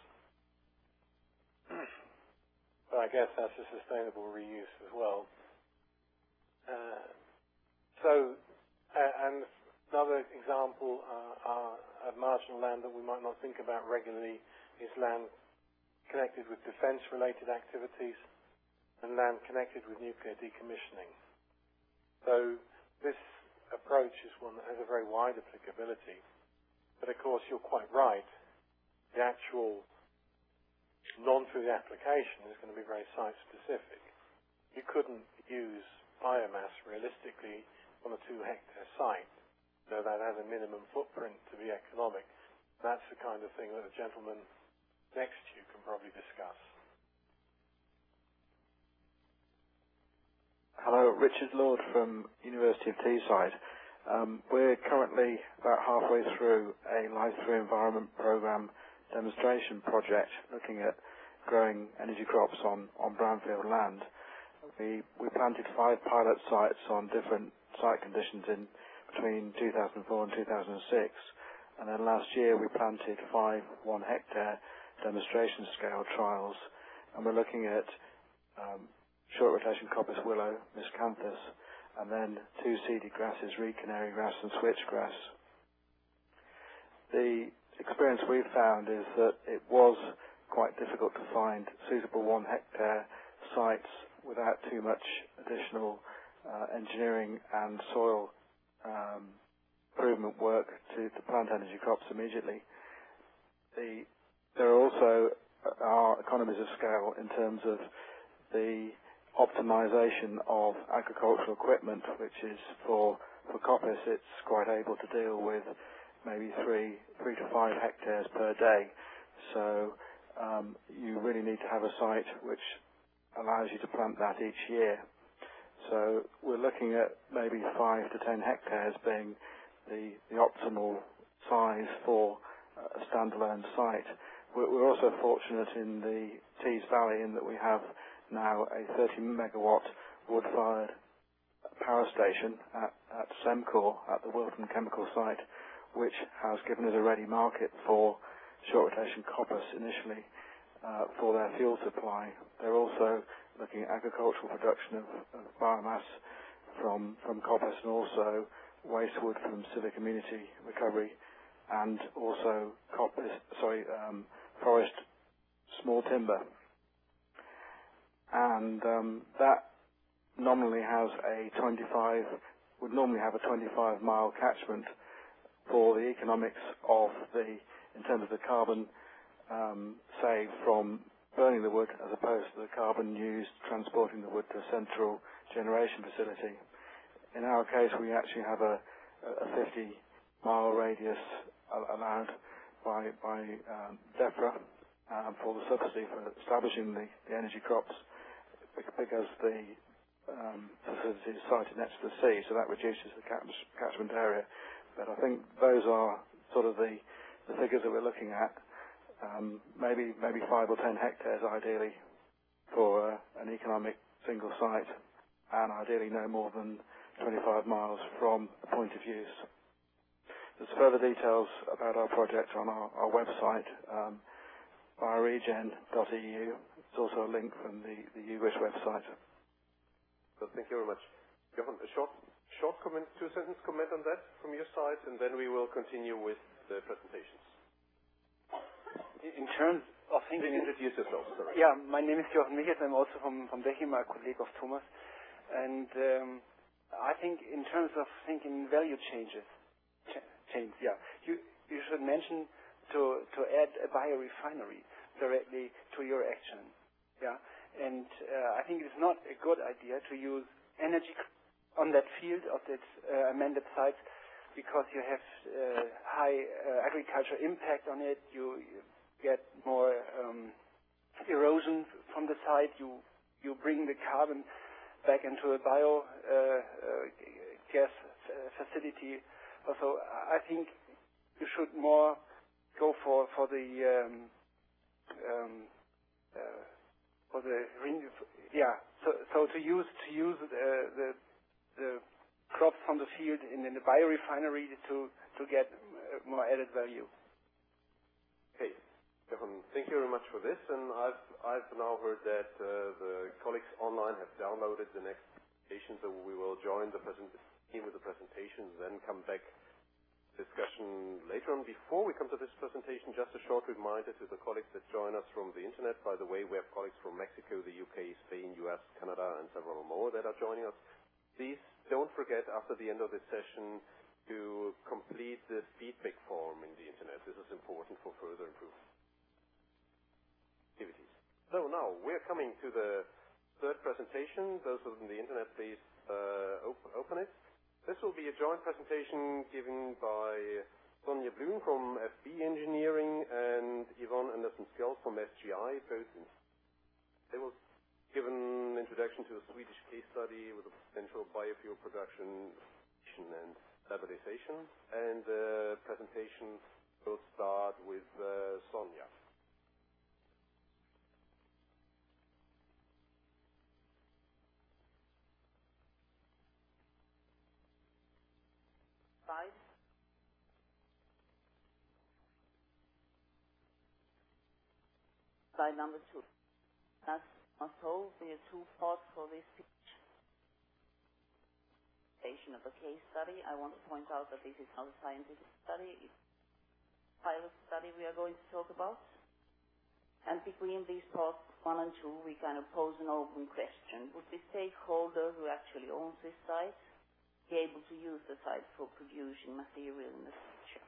But I guess that's a sustainable reuse as well. Uh, so, uh, and another example uh, are, of marginal land that we might not think about regularly is land connected with defense-related activities and land connected with nuclear decommissioning. So this approach is one that has a very wide applicability. But of course, you're quite right. The actual non-food application is going to be very site-specific. You couldn't use biomass realistically on a two-hectare site, so that has a minimum footprint to be economic. That's the kind of thing that the gentleman next to you can probably discuss. Hello, Richard Lord from University of Teesside. Um, we're currently about halfway through a Life Through Environment Programme demonstration project looking at growing energy crops on, on brownfield land. We, we planted five pilot sites on different site conditions in between two thousand four and two thousand six, and then last year we planted five one hectare demonstration scale trials, and we're looking at um, short rotation coppice willow, miscanthus, and then two seeded grasses, reed canary grass and switchgrass. The experience we've found is that it was quite difficult to find suitable one hectare sites without too much additional uh, engineering and soil um, improvement work to, to plant energy crops immediately. The, there also are economies of scale in terms of the optimization of agricultural equipment, which is for, for coppice, it's quite able to deal with maybe three, three to five hectares per day. So um, you really need to have a site which allows you to plant that each year. So we're looking at maybe five to ten hectares being the, the optimal size for a standalone site. We're, we're also fortunate in the Tees Valley in that we have now a thirty megawatt wood-fired power station at, at Semcor at the Wilton Chemical site, which has given us a ready market for short rotation coppice initially uh, for their fuel supply. They're also looking at agricultural production of, of biomass from, from coppice and also waste wood from civic community recovery and also coppice, sorry, um, forest small timber. And um, that nominally has a twenty-five, would normally have a twenty-five mile catchment for the economics of the, in terms of the carbon um, saved from burning the wood as opposed to the carbon used transporting the wood to a central generation facility. In our case, we actually have a, a fifty mile radius allowed by, by um, DEFRA um, for the subsidy for establishing the, the energy crops, because the um, facility is sited next to the sea, so that reduces the catch catchment area. But I think those are sort of the, the figures that we're looking at. Um, maybe maybe five or ten hectares ideally for uh, an economic single site, and ideally no more than twenty-five miles from the point of use. There's further details about our project on our, our website, um, bioregen dot E U. There's also a link from the, the U W I S website. So thank you very much. Jochen, a short, short comment, two-sentence comment on that from your side, and then we will continue with the presentations. In terms of thinking... Please introduce yourself, sorry. Yeah, my name is Jochen Michels. I'm also from, from Dechim, a colleague of Thomas. And um, I think in terms of thinking value changes, ch- change, yeah, you you should mention to to add a biorefinery directly to your action, yeah, and uh, I think it's not a good idea to use energy on that field of that uh, amended sites because you have uh, high uh, agricultural impact on it. You, you get more um, erosion from the site. You you bring the carbon back into a bio uh, uh, gas facility. Also, I think you should more go for for the um, um, uh, for the yeah. So so to use to use uh, the the crops from the field in, in the biorefinery to to get uh, more added value. Okay. Stefan, thank you very much for this. And I've I've now heard that uh, the colleagues online have downloaded the next presentation, so we will join the presentation with the presentations, then come back discussion later on. Before we come to this presentation, just a short reminder to the colleagues that join us from the internet. By the way, we have colleagues from Mexico, the U K, Spain, U S, Canada, and several more that are joining us. Please don't forget after the end of this session to complete the feedback form in the internet. This is important for further improvement. Activities. So now we're coming to the third presentation. Those on the internet, please uh, op open it. This will be a joint presentation given by Sonja Blum from F B Engineering and Yvonne Andersen-Skjold from S G I. Both in they will give an introduction to a Swedish case study with a potential biofuel production and stabilization. And the presentation will start with uh, Sonja. Slide. Slide number two. As must hold the two parts for this speech. Of the case study. I want to point out that this is not a scientific study. It's a pilot study we are going to talk about. And between these parts one and two, we kind of pose an open question. Would the stakeholder who actually owns this site be able to use the site for producing material in the future?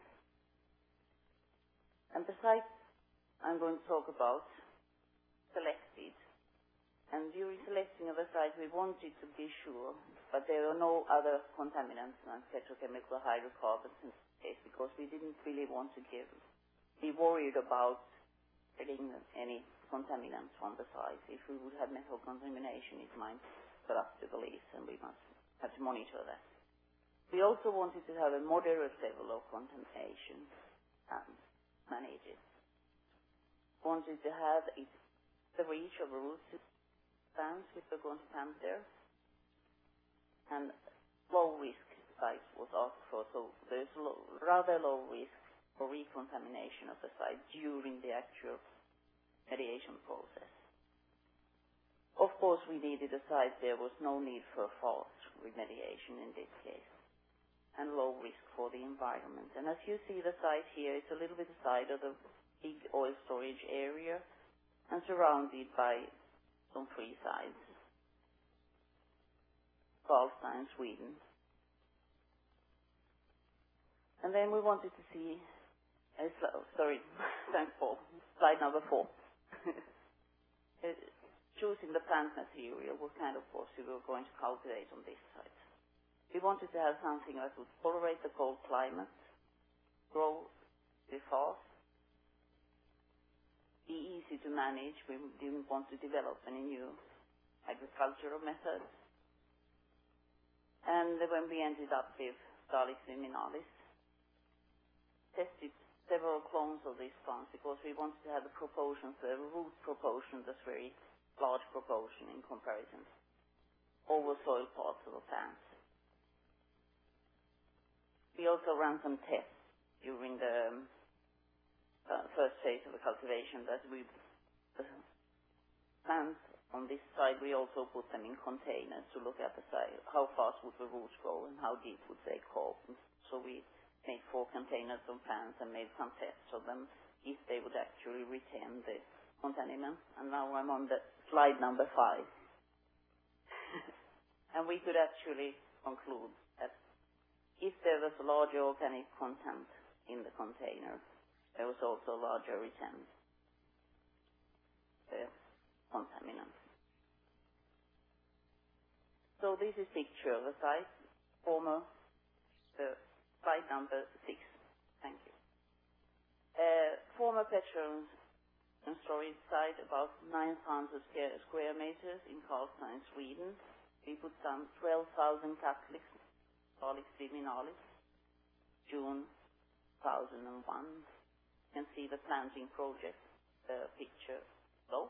And the site I'm going to talk about selected. And during selecting of the site, we wanted to be sure, but there are no other contaminants than petrochemical hydrocarbons in this case, because we didn't really want to give, be worried about getting any contaminants from the site. If we would have metal contamination, it might put us to the lease, and we must have to monitor that. We also wanted to have a moderate level of contamination and manage it. Wanted to have it the reach of a root plants which were going to plant there, and low risk site was asked for, so there's low, rather low risk for recontamination of the site during the actual mediation process. Of course, we needed a site there was no need for fast remediation in this case, and low risk for the environment. And as you see the site here, it's a little bit aside of the big oil storage area and surrounded by some free sides. Karlstad, Sweden. And then we wanted to see, uh, sorry, thanks Paul, slide number four. uh, choosing the plant material, what kind of course we were going to cultivate on this site. We wanted to have something that would tolerate the cold climate, grow very fast, be easy to manage. We didn't want to develop any new agricultural methods. And when we ended up with Salix viminalis, tested several clones of these plants because we wanted to have the proportions, the root proportion was very large proportion in comparison over soil parts of the plants. We also ran some tests during the Uh, first phase of the cultivation that we uh, plants on this side. We also put them in containers to look at the side, how fast would the roots grow and how deep would they grow. So we made four containers of plants and made some tests of them if they would actually retain the contaminants. And now I'm on the slide number five. And we could actually conclude that if there was a larger organic content in the container, there was also larger retent, the contaminant. So this is picture of the site, former, the slide number six. Thank you. Uh, former petrol and storage site, about nine hundred square meters in Karlstein, Sweden. We put some twelve thousand Catholics, Salix Viminalis, June two thousand one. You can see the planting project uh, picture below.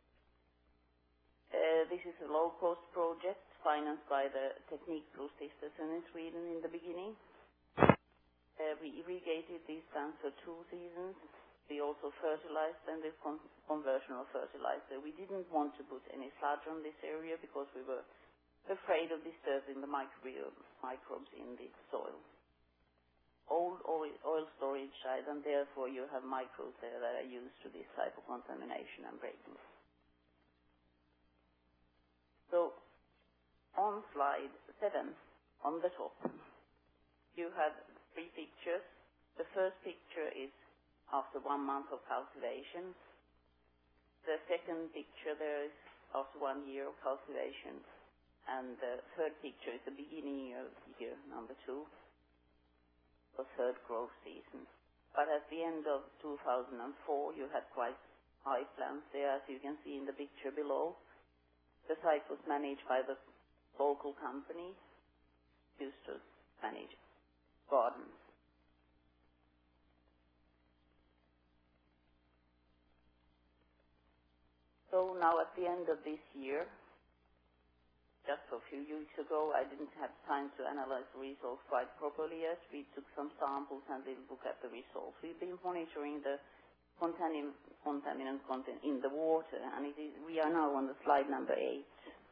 Uh, this is a low-cost project financed by the Teknikbrostiftelsen in Sweden in the beginning. Uh, we irrigated these plants for two seasons. We also fertilized them with con conventional fertilizer. We didn't want to put any sludge on this area because we were afraid of disturbing the micro microbes in the soil. Old oil, oil storage site, and therefore you have microbes there that are used to this type of contamination and breaking. So, on slide seven, on the top, you have three pictures. The first picture is after one month of cultivation. The second picture there is after one year of cultivation. And the third picture is the beginning of year number two, the third growth season. But at the end of two thousand four, you had quite high plants there, as you can see in the picture below. The site was managed by the local company, used to manage gardens. So now at the end of this year, just a few weeks ago, I didn't have time to analyze the results quite properly yet. We took some samples and we'll look at the results. We've been monitoring the contamin contaminant content in the water, and it is, we are now on the slide number eight.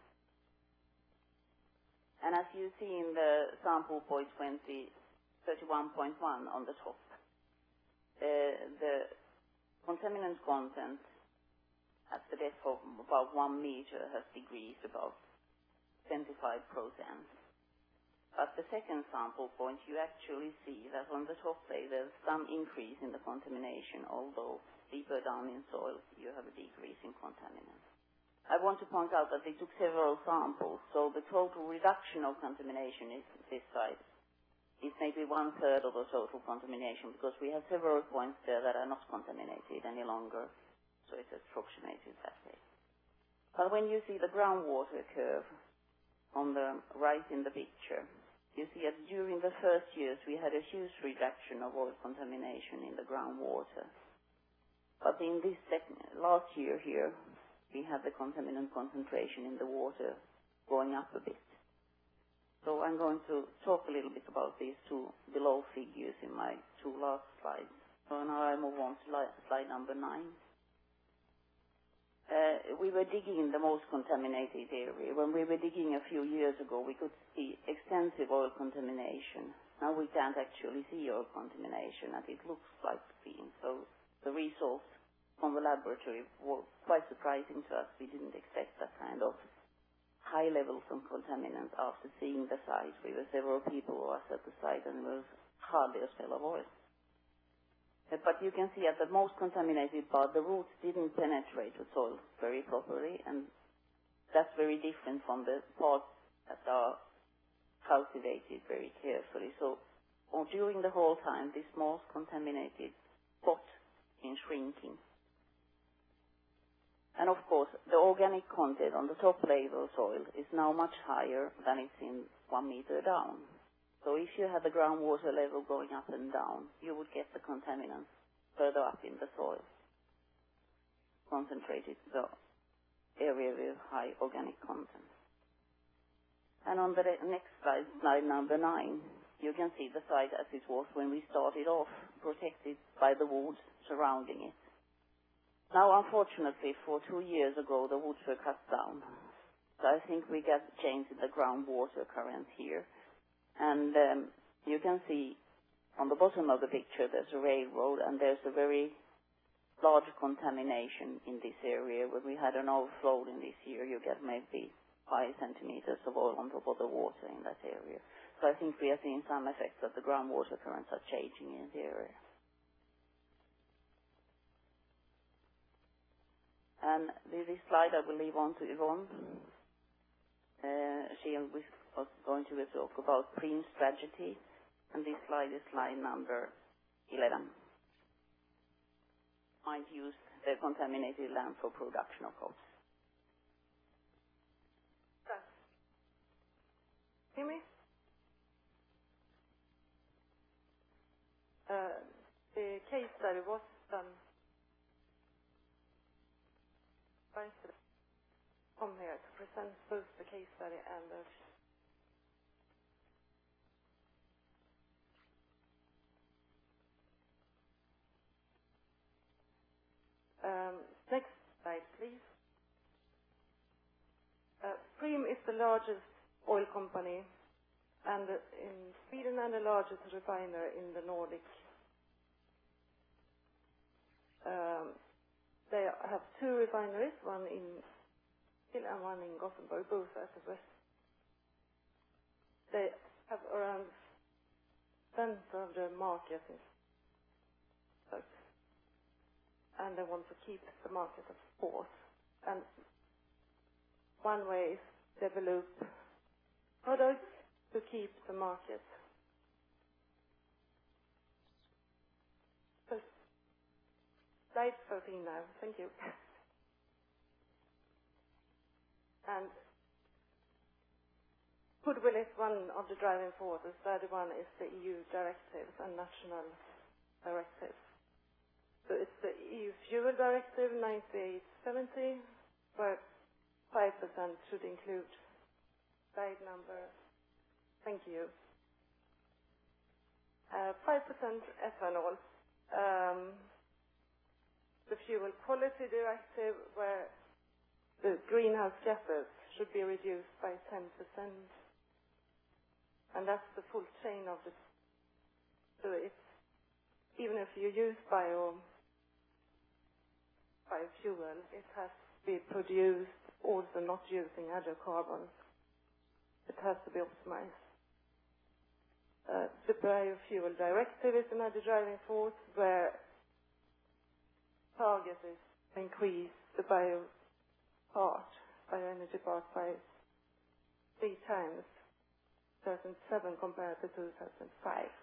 And as you see in the sample point twenty, thirty-one point one on the top, uh, the contaminant content at the depth of about one meter has decreased about twenty-five percent. But the second sample point, you actually see that on the top there, there's some increase in the contamination, although deeper down in soil, you have a decrease in contaminants. I want to point out that they took several samples, so the total reduction of contamination is this side is maybe one third of the total contamination, because we have several points there that are not contaminated any longer, so it's approximated that way. But when you see the groundwater curve on the right in the picture, you see that during the first years we had a huge reduction of oil contamination in the groundwater. But in this second, last year here, we had the contaminant concentration in the water going up a bit. So I'm going to talk a little bit about these two below figures in my two last slides. So now I move on to slide number nine. Uh, we were digging in the most contaminated area. When we were digging a few years ago, we could see extensive oil contamination. Now we can't actually see oil contamination, and it looks like clean. So the results from the laboratory were quite surprising to us. We didn't expect that kind of high levels of contaminants after seeing the site. We were several people who was at the site, and there was hardly a smell of oil. But you can see at the most contaminated part, the roots didn't penetrate the soil very properly, and that's very different from the parts that are cultivated very carefully. So well, during the whole time, this most contaminated pot is shrinking. And of course, the organic content on the top layer of soil is now much higher than it's in one meter down. So if you had the groundwater level going up and down, you would get the contaminants further up in the soil, concentrated in the area with high organic content. And on the next slide, slide number nine, you can see the site as it was when we started off, protected by the woods surrounding it. Now, unfortunately, for two years ago, the woods were cut down. So I think we got a change in the groundwater current here. And um, you can see on the bottom of the picture there's a railroad, and there's a very large contamination in this area. When we had an overflow in this year, you get maybe five centimeters of oil on top of the water in that area. So I think we are seeing some effects that the groundwater currents are changing in the area. And this slide I will leave on to Yvonne. Uh, she was going to talk about Preem strategy, and this slide is slide number eleven. Might use the contaminated land for production of crops. Hear me? Uh, the case study was done by come here to present both the case study and the um, next slide, please. Uh, Preem is the largest oil company and uh, in Sweden and the largest refiner in the Nordic. Um, they have two refineries, one in Kiel and one in Gothenburg, both at the west. They have around ten percent of the market in Stoke, and they want to keep the market, of course. And one way is develop products to keep the market. So, slide thirteen now. Thank you. And goodwill is one of the driving forces. The other one is the E U directives and national directives. So it's the E U Fuel Directive ninety-eight seventy, where five percent should include. Slide number. Thank you. Uh, five percent ethanol. Um, the Fuel Quality Directive, where the greenhouse gases should be reduced by ten percent. And that's the full chain of the. So it's even if you use bio biofuel, it has to be produced also not using other carbons. It has to be optimized. Uh, the Biofuel Directive is another driving force where target is to increase the bio part, bioenergy part by three times two thousand seven compared to two thousand five.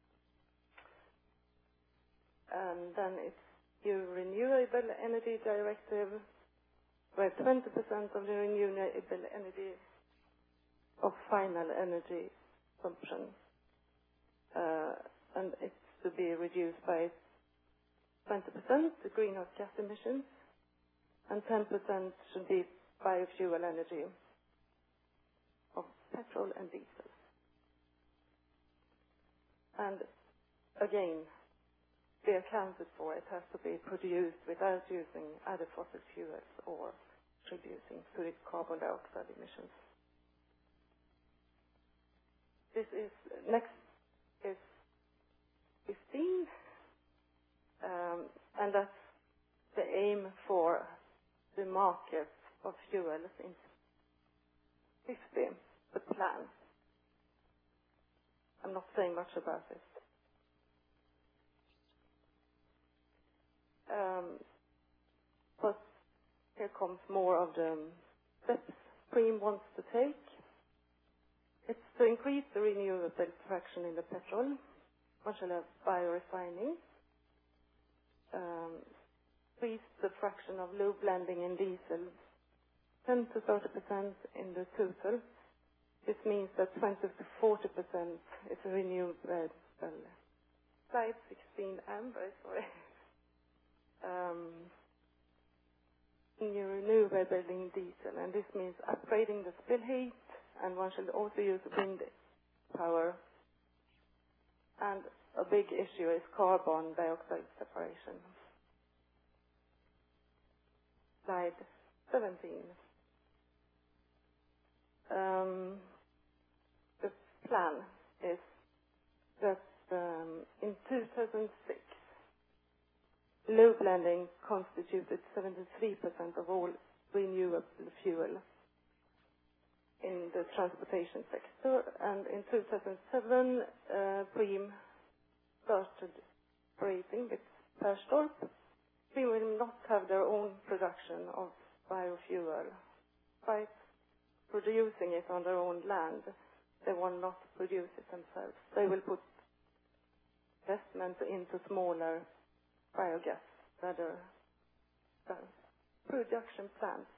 And then it's the Renewable Energy Directive, where twenty percent of the renewable energy of final energy consumption, uh, and it's to be reduced by twenty percent the greenhouse gas emissions, and ten percent should be biofuel energy of petrol and diesel. And again, be accounted for, it has to be produced without using other fossil fuels or reducing to carbon dioxide emissions. This is, next is fifteen, um, and that's the aim for the market of fuels in fifty, the plan. I'm not saying much about it. Um, but here comes more of the steps Preem wants to take. It's to increase the renewable fraction in the petrol, much like biorefining, um, increase the fraction of low blending in diesel, ten to thirty percent in the total. This means that twenty to forty percent is renewable. Slide sixteen, I'm very sorry. Um, in your renewable building diesel, and this means upgrading the spill heat, and one should also use wind power. And a big issue is carbon dioxide separation. Slide seventeen. Um, the plan is that um, in two thousand six, low blending constituted seventy-three percent of all renewable fuel. in the transportation sector. And in two thousand seven, uh, Preem started operating with Perstorp. Preem will not have their own production of biofuel. By producing it on their own land, they will not produce it themselves. They will put investment into smaller biogas rather than production plants.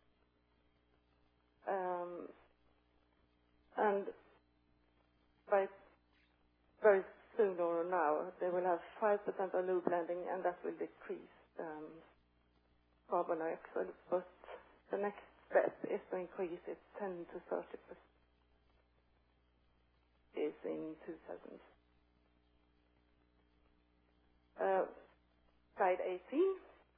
Um, and by very soon or now, they will have five percent alu blending, and that will decrease um, carbon dioxide. But the next step is to increase it ten to thirty percent. Is in two thousand. Uh, slide eighteen.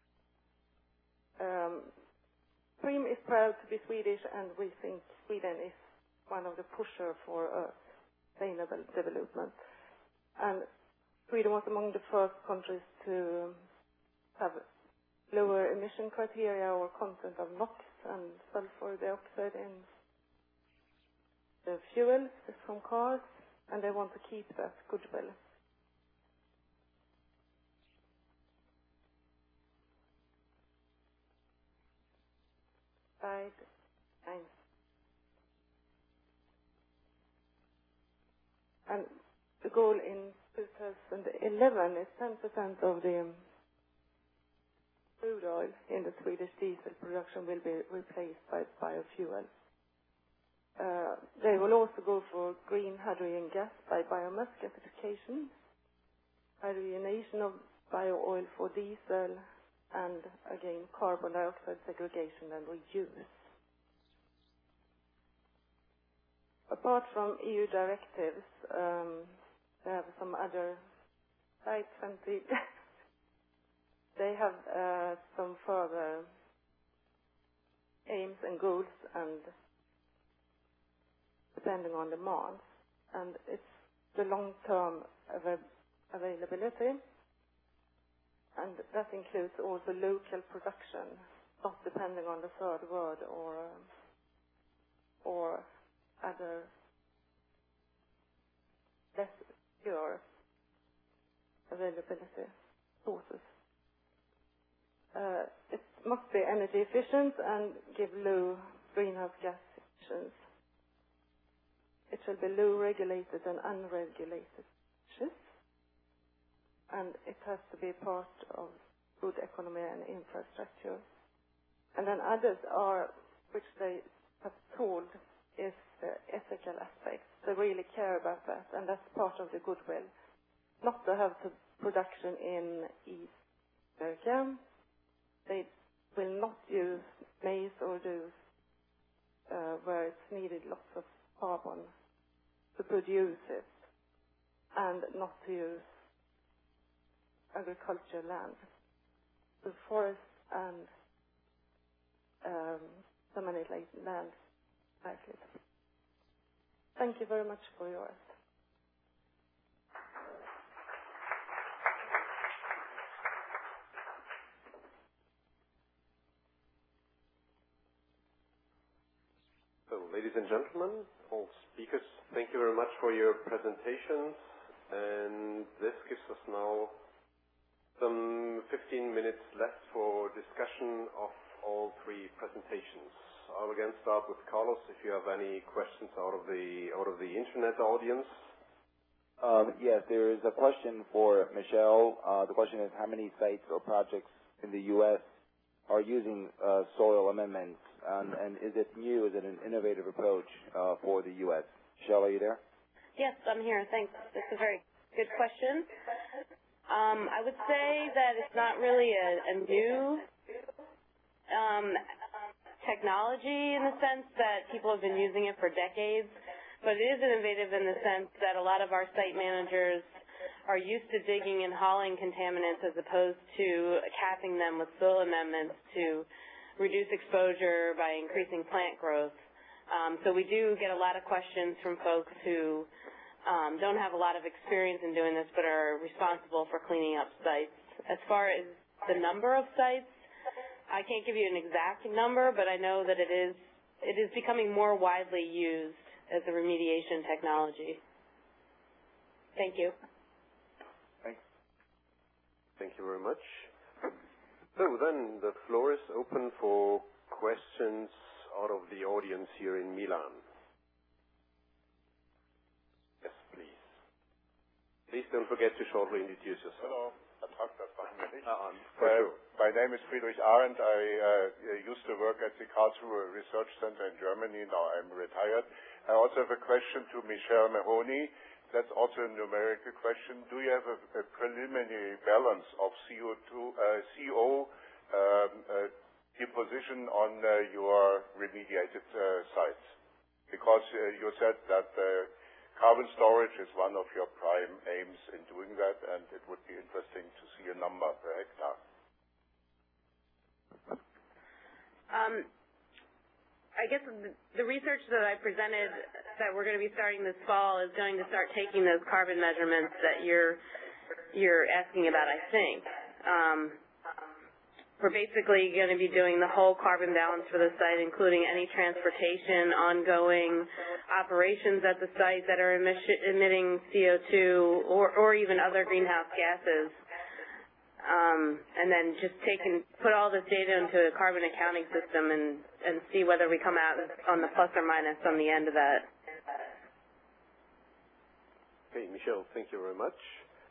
Um, Preem is proud to be Swedish, and we think Sweden is one of the pusher for uh, sustainable development. And Sweden was among the first countries to have lower emission criteria or content of NOx and sulfur dioxide in the fuels from cars, and they want to keep that goodwill. Slide nine. And the goal in two thousand eleven is ten percent of the um, crude oil in the Swedish diesel production will be replaced by biofuel. Uh, they will also go for green hydrogen gas by biomass gasification, hydrogenation of bio-oil for diesel, and again carbon dioxide segregation and reuse. Apart from E U directives, um, they have some other, slide twenty, they have uh, some further aims and goals, and depending on demand, and it's the long-term av- availability, and that includes also local production, not depending on the third world or uh, or other less pure availability sources. Uh, it must be energy efficient and give low greenhouse gas emissions. It shall be low regulated and unregulated emissions, and it has to be part of good economy and infrastructure. And then others are, which they have told, is the ethical aspects. They really care about that, and that's part of the goodwill. Not to have the production in East America. They will not use maize or do uh, where it's needed lots of carbon to produce it, and not to use agriculture land. The forest and um, permanent land likely. Thank you very much for yours. So, ladies and gentlemen, all speakers, thank you very much for your presentations. And this gives us now some fifteen minutes left for discussion of all three presentations. I'll again start with Carlos. If you have any questions out of the out of the internet audience. Um, yes, there is a question for Michelle. Uh, the question is, how many sites or projects in the U S are using uh, soil amendments, and, and is it new? Is it an innovative approach uh, for the U S? Michelle, are you there? Yes, I'm here. Thanks. That's a very good question. Um, I would say that it's not really a, a new um, technology in the sense that people have been using it for decades, but it is innovative in the sense that a lot of our site managers are used to digging and hauling contaminants as opposed to capping them with soil amendments to reduce exposure by increasing plant growth. Um, so we do get a lot of questions from folks who um, don't have a lot of experience in doing this but are responsible for cleaning up sites. As far as the number of sites, I can't give you an exact number, but I know that it is it is becoming more widely used as a remediation technology. Thank you. Thanks. Thank you very much. So then the floor is open for questions out of the audience here in Milan. Yes, please. Please don't forget to shortly introduce yourself. Hello, Attractor Fachmann. Uh, for sure. My name is Friedrich Arendt. I uh, used to work at the Karlsruhe Research Center in Germany. Now I'm retired. I also have a question to Michel Mahoney. That's also a numerical question. Do you have a, a preliminary balance of C O two, uh, C O um, uh, deposition on uh, your remediated uh, sites? Because uh, you said that uh, carbon storage is one of your prime aims in doing that, and it would be interesting to see a number per hectare. Um, I guess the, the research that I presented that we're going to be starting this fall is going to start taking those carbon measurements that you're you're asking about, I think. Um, we're basically going to be doing the whole carbon balance for the site, including any transportation, ongoing operations at the site that are emission, emitting C O two or, or even other greenhouse gases. Um, and then just take and put all this data into a carbon accounting system and, and see whether we come out on the plus or minus on the end of that. Okay, Michel, thank you very much.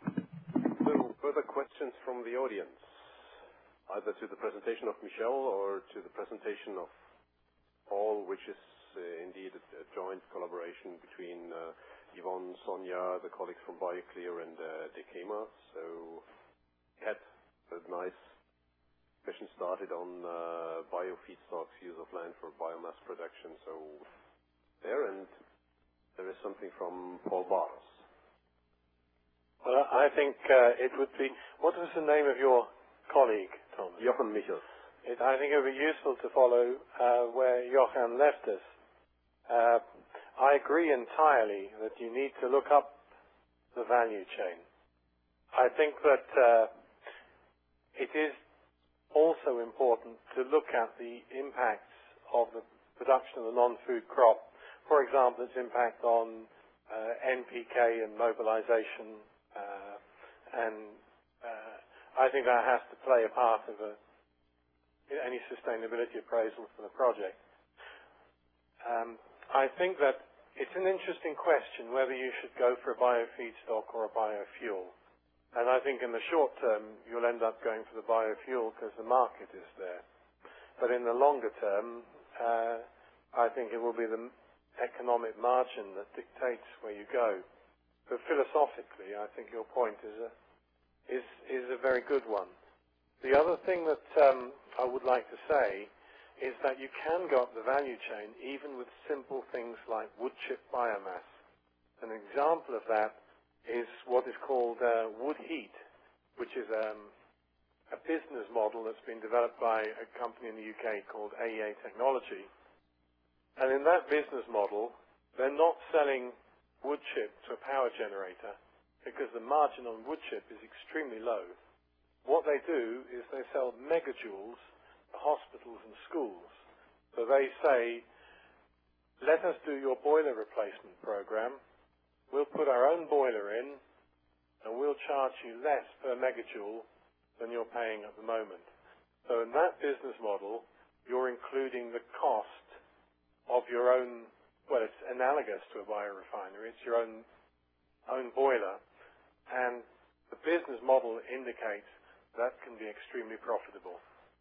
So, further questions from the audience, either to the presentation of Michel or to the presentation of Paul, which is uh, indeed a, a joint collaboration between uh, Yvonne, Sonia, the colleagues from BioClear, and uh, DECEMA. So, we had a nice session started on uh, biofeedstocks, use of land for biomass production. So, there, and there is something from Paul Bartos. Well, I think uh, it would be. What was the name of your colleague, Thomas? Jochen Michels. It, I think it would be useful to follow uh, where Jochen left us. Uh, I agree entirely that you need to look up the value chain. I think that uh, it is also important to look at the impacts of the production of the non-food crop. For example, its impact on uh, N P K and mobilization, uh, and uh, I think that has to play a part of a, any sustainability appraisal for the project. Um, I think that it's an interesting question whether you should go for a biofeedstock or a biofuel. And I think in the short term, you'll end up going for the biofuel because the market is there. But in the longer term, uh, I think it will be the economic margin that dictates where you go. But philosophically, I think your point is a, is, is a very good one. The other thing that um, I would like to say is that you can go up the value chain even with simple things like wood chip biomass. An example of that is what is called uh, wood heat, which is um, a business model that's been developed by a company in the U K called A E A Technology. And in that business model, they're not selling wood chip to a power generator because the margin on wood chip is extremely low. What they do is they sell megajoules to hospitals and schools. So they say, let us do your boiler replacement program. We'll put our own boiler in, and we'll charge you less per megajoule than you're paying at the moment. So in that business model, you're including the cost of your own, well, it's analogous to a biorefinery. It's your own, own boiler. And the business model indicates that can be extremely profitable.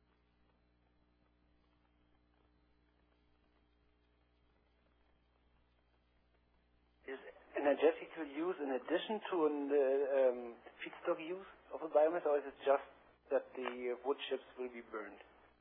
Energetical use in addition to an uh, um, feedstock use of a biomass, or is it just that the wood chips will be burned?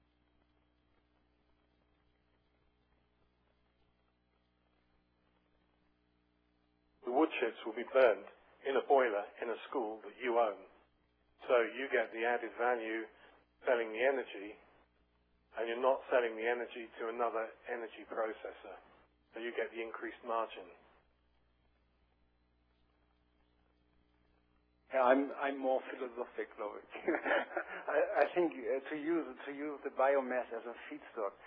The wood chips will be burned in a boiler in a school that you own. So you get the added value selling the energy, and you're not selling the energy to another energy processor. So you get the increased margin. Yeah, I'm I'm more philosophical. I, I think uh, to use to use the biomass as a feedstock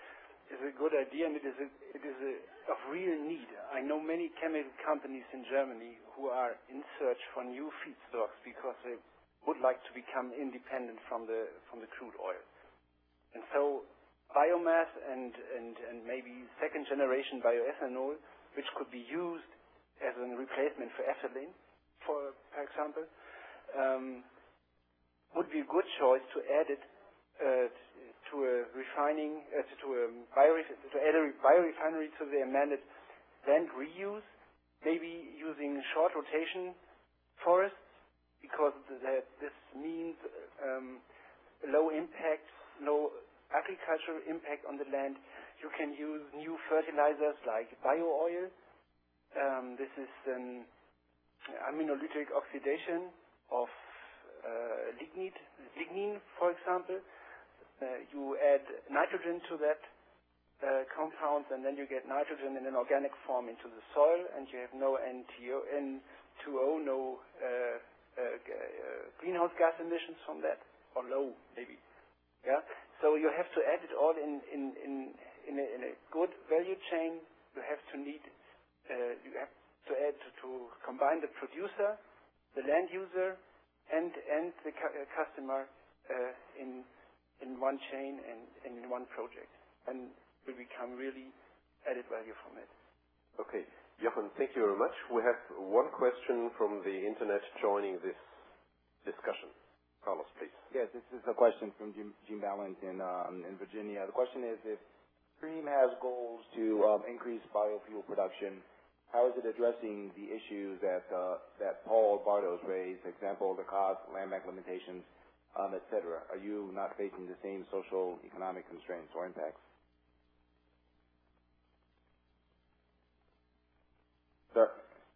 is a good idea, and it is a, it is a, of real need. I know many chemical companies in Germany who are in search for new feedstocks because they would like to become independent from the from the crude oil. And so biomass and, and, and maybe second generation bioethanol, which could be used as a replacement for ethylene, for, for example, um, would be a good choice to add it uh, to a refining, uh, to, to a bio, to add a biorefinery to the amended land reuse, maybe using short rotation forests, because th this means um, low impact, low agricultural impact on the land. You can use new fertilizers like bio-oil. Um, this is an aminolytic oxidation of uh, lignite, lignin, for example. Uh, you add nitrogen to that uh, compound, and then you get nitrogen in an organic form into the soil, and you have no N two O, no uh, uh, uh, greenhouse gas emissions from that, or low, maybe. Yeah. So you have to add it all in in in in a, in a good value chain. You have to need uh, you have to add to, to combine the producer, the land user, and and the cu uh, customer uh, in in one chain and, and in one project, and will become really added value from it. Okay, Jochen, thank you very much. We have one question from the internet joining this discussion. Carlos, please. Yes, this is a question from Jim, Jim Ballant in, um, in Virginia. The question is, if PREEM has goals to um, increase biofuel production, how is it addressing the issues that uh, that Paul Bartos raised, for example, the cost, land bank limitations, um, et cetera? Are you not facing the same social, economic constraints or impacts? Sir?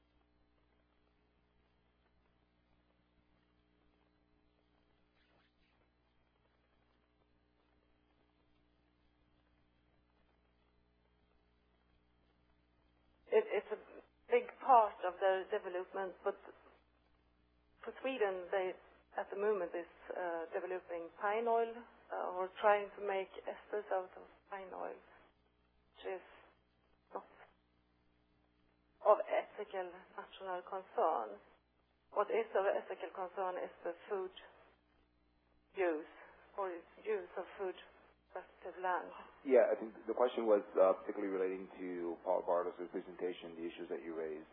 It, it's a big part of the development, but for Sweden, they at the moment is uh, developing pine oil uh, or trying to make esters out of pine oil, which is not of ethical national concern. What is of ethical concern is the food use, or use of food productive land. Yeah, I think the question was uh, particularly relating to Paul Bartos' presentation, the issues that you raised.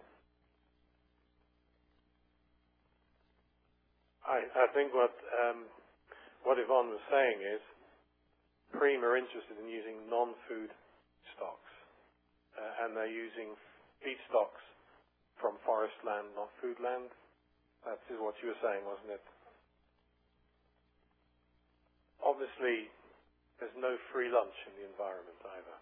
I, I think what um, what Yvonne was saying is PREEM are interested in using non-food stocks, uh, and they're using feedstocks from forest land, not food land. That is what you were saying, wasn't it? Obviously, there's no free lunch in the environment either.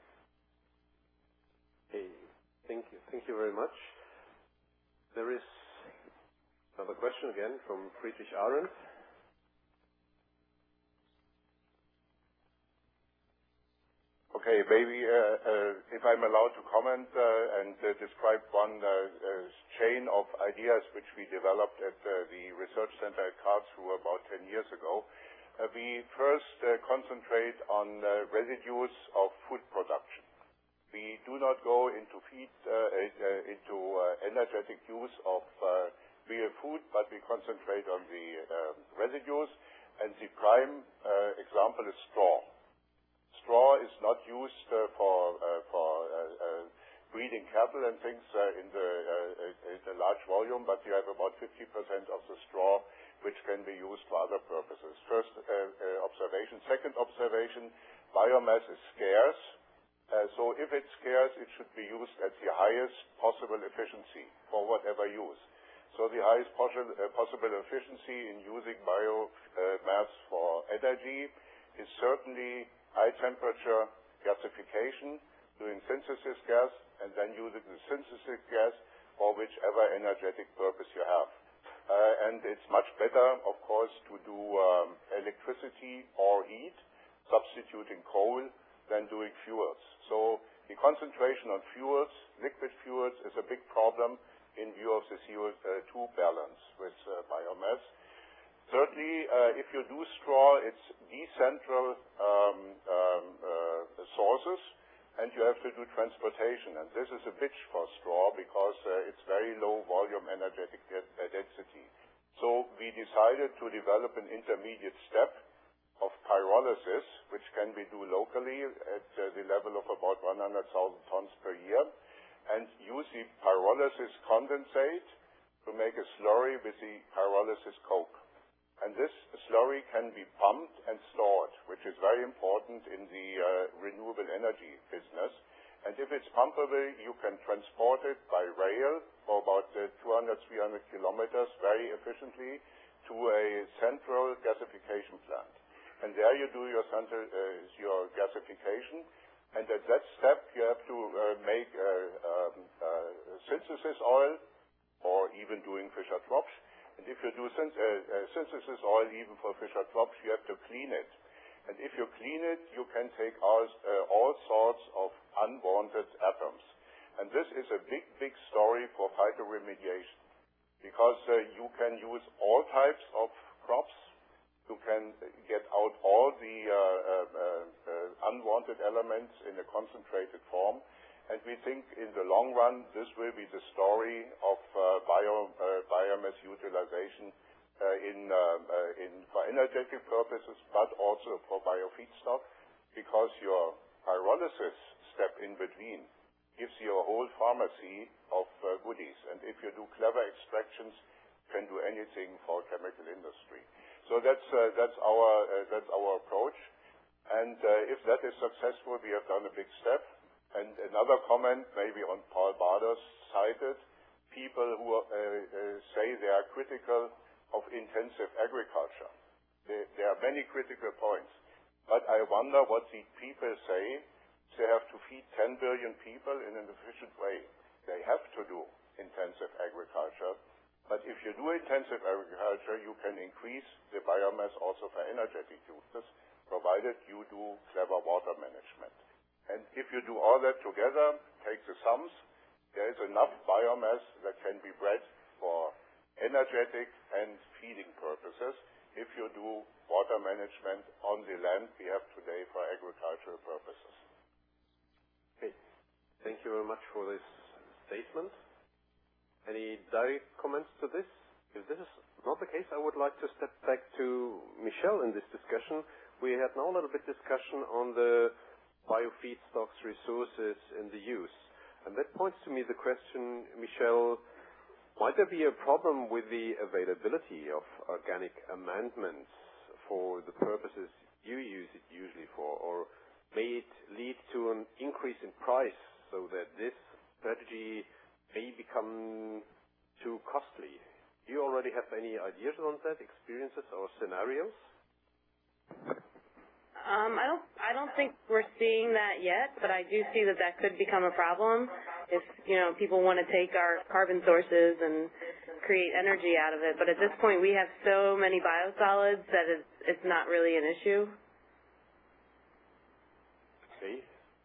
Okay, thank you. Thank you very much. There is another question again from Friedrich Arendt. Okay, maybe uh, uh, if I'm allowed to comment uh, and uh, describe one uh, uh, chain of ideas which we developed at uh, the research center at Karlsruhe about ten years ago. Uh, we first uh, concentrate on uh, residues of food production. We do not go into feed, uh, uh, into uh, energetic use of uh, real food, but we concentrate on the uh, residues. And the prime uh, example is straw. Straw is not used uh, for uh, for uh, uh, breeding cattle and things uh, in the uh, in a large volume, but you have about fifty percent of the straw which can be used for other purposes. First uh, uh, observation. Second observation, biomass is scarce. Uh, so if it's scarce, it should be used at the highest possible efficiency for whatever use. So the highest possi- uh, possible efficiency in using biomass uh, for energy is certainly high temperature gasification, doing synthesis gas, and then using the synthesis gas for whichever energetic purpose you have. Uh, and it's much better, of course, to do um, electricity or heat, substituting coal, than doing fuels. So the concentration on fuels, liquid fuels, is a big problem in view of the C O two balance with uh, biomass. Thirdly, uh, if you do straw, it's decentral um, um, uh, sources. and you have to do transportation. And this is a bitch for straw because uh, it's very low volume energetic de uh, density. So we decided to develop an intermediate step of pyrolysis, which can be done locally at uh, the level of about one hundred thousand tons per year, and use the pyrolysis condensate to make a slurry with the pyrolysis coke. And this slurry can be pumped and stored, which is very important in the uh, renewable energy business. And if it's pumpable, you can transport it by rail for about uh, two hundred, three hundred kilometers very efficiently to a central gasification plant. And there you do your, central, uh, your gasification. And at that step, you have to uh, make uh, um, uh, synthesis oil, or even doing Fischer-Tropsch. And if you do synth uh, uh, synthesis oil even for Fischer-Tropsch, you have to clean it. And if you clean it, you can take all, uh, all sorts of unwanted atoms. And this is a big, big story for phytoremediation, because uh, you can use all types of crops. You can get out all the uh, uh, uh, unwanted elements in a concentrated form. And we think in the long run, this will be the story of uh, bio, uh, biomass utilization uh, in, uh, uh, in, for energetic purposes, but also for biofeedstock, because your pyrolysis step in between gives you a whole pharmacy of uh, goodies. And if you do clever extractions, you can do anything for chemical industry. So that's uh, that's our uh, that's our approach, and uh, if that is successful, we have done a big step. And another comment, maybe on Paul Bader's cited, people who uh, uh, say they are critical of intensive agriculture. There, there are many critical points, but I wonder what the people say. They have to feed ten billion people in an efficient way. They have to do intensive agriculture. But if you do intensive agriculture, you can increase the biomass also for energetic uses, provided you do clever water management. And if you do all that together, take the sums, there is enough biomass that can be bred for energetic and feeding purposes if you do water management on the land we have today for agricultural purposes. Okay. Thank you very much for this statement. Any direct comments to this? If this is not the case, I would like to step back to Michel in this discussion. We had now a little bit discussion on the biofeedstocks, resources, and the use. And that points to me the question, Michel, might there be a problem with the availability of organic amendments for the purposes you use it usually for? Or may it lead to an increase in price so that this strategy may become too costly? Do you already have any ideas on that, experiences or scenarios? Um, I don't. I don't think we're seeing that yet, but I do see that that could become a problem if you know people want to take our carbon sources and create energy out of it. But at this point, we have so many biosolids that it's it's not really an issue. Okay.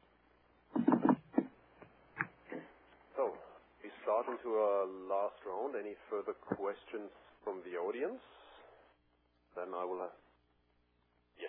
So. Start into our last round. Any further questions from the audience? Then I will have... Yes.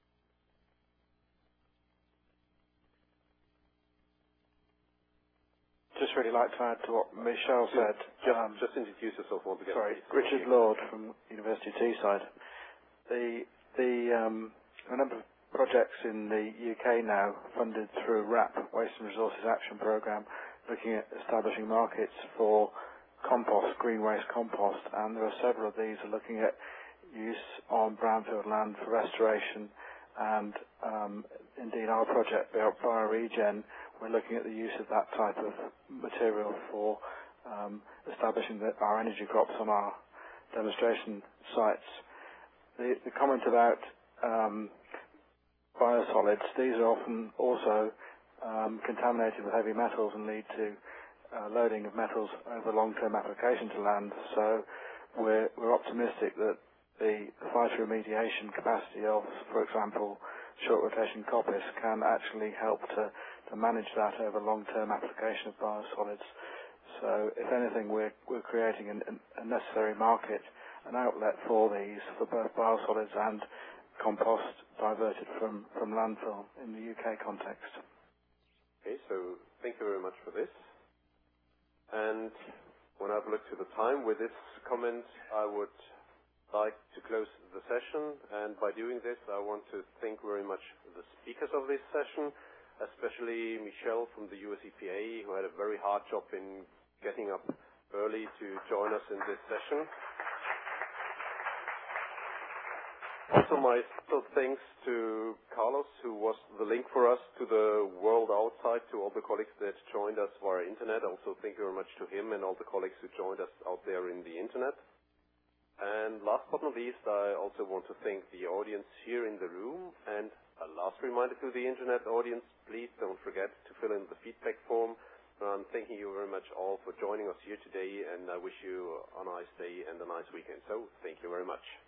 Just really like to add to what Michel said. Just, um, just introduce yourself once again. Sorry, please. Richard Lord from University of Teesside. The, the, um, a number of projects in the U K now funded through R A P, Waste and Resources Action Programme, looking at establishing markets for compost, green waste compost, and there are several of these are looking at use on brownfield land for restoration, and um, indeed our project, BioRegen, we're looking at the use of that type of material for um, establishing the, our energy crops on our demonstration sites. The, the comment about um, biosolids, these are often also Um, contaminated with heavy metals and lead to uh, loading of metals over long-term application to land. So we're, we're optimistic that the phytoremediation capacity of, for example, short rotation coppice can actually help to, to manage that over long-term application of biosolids. So if anything, we're, we're creating an, an, a necessary market, an outlet for these, for both biosolids and compost diverted from, from landfill in the U K context. Okay, so thank you very much for this. And when I've looked to the time with this comment, I would like to close the session. And by doing this, I want to thank very much the speakers of this session, especially Michel from the U S E P A, who had a very hard job in getting up early to join us in this session. Also, my special thanks to Carlos, who was the link for us to the world outside, to all the colleagues that joined us via internet. Also, thank you very much to him and all the colleagues who joined us out there in the internet. And last but not least, I also want to thank the audience here in the room. And a last reminder to the internet audience, please don't forget to fill in the feedback form. I'm thanking you very much all for joining us here today, and I wish you a nice day and a nice weekend. So, thank you very much.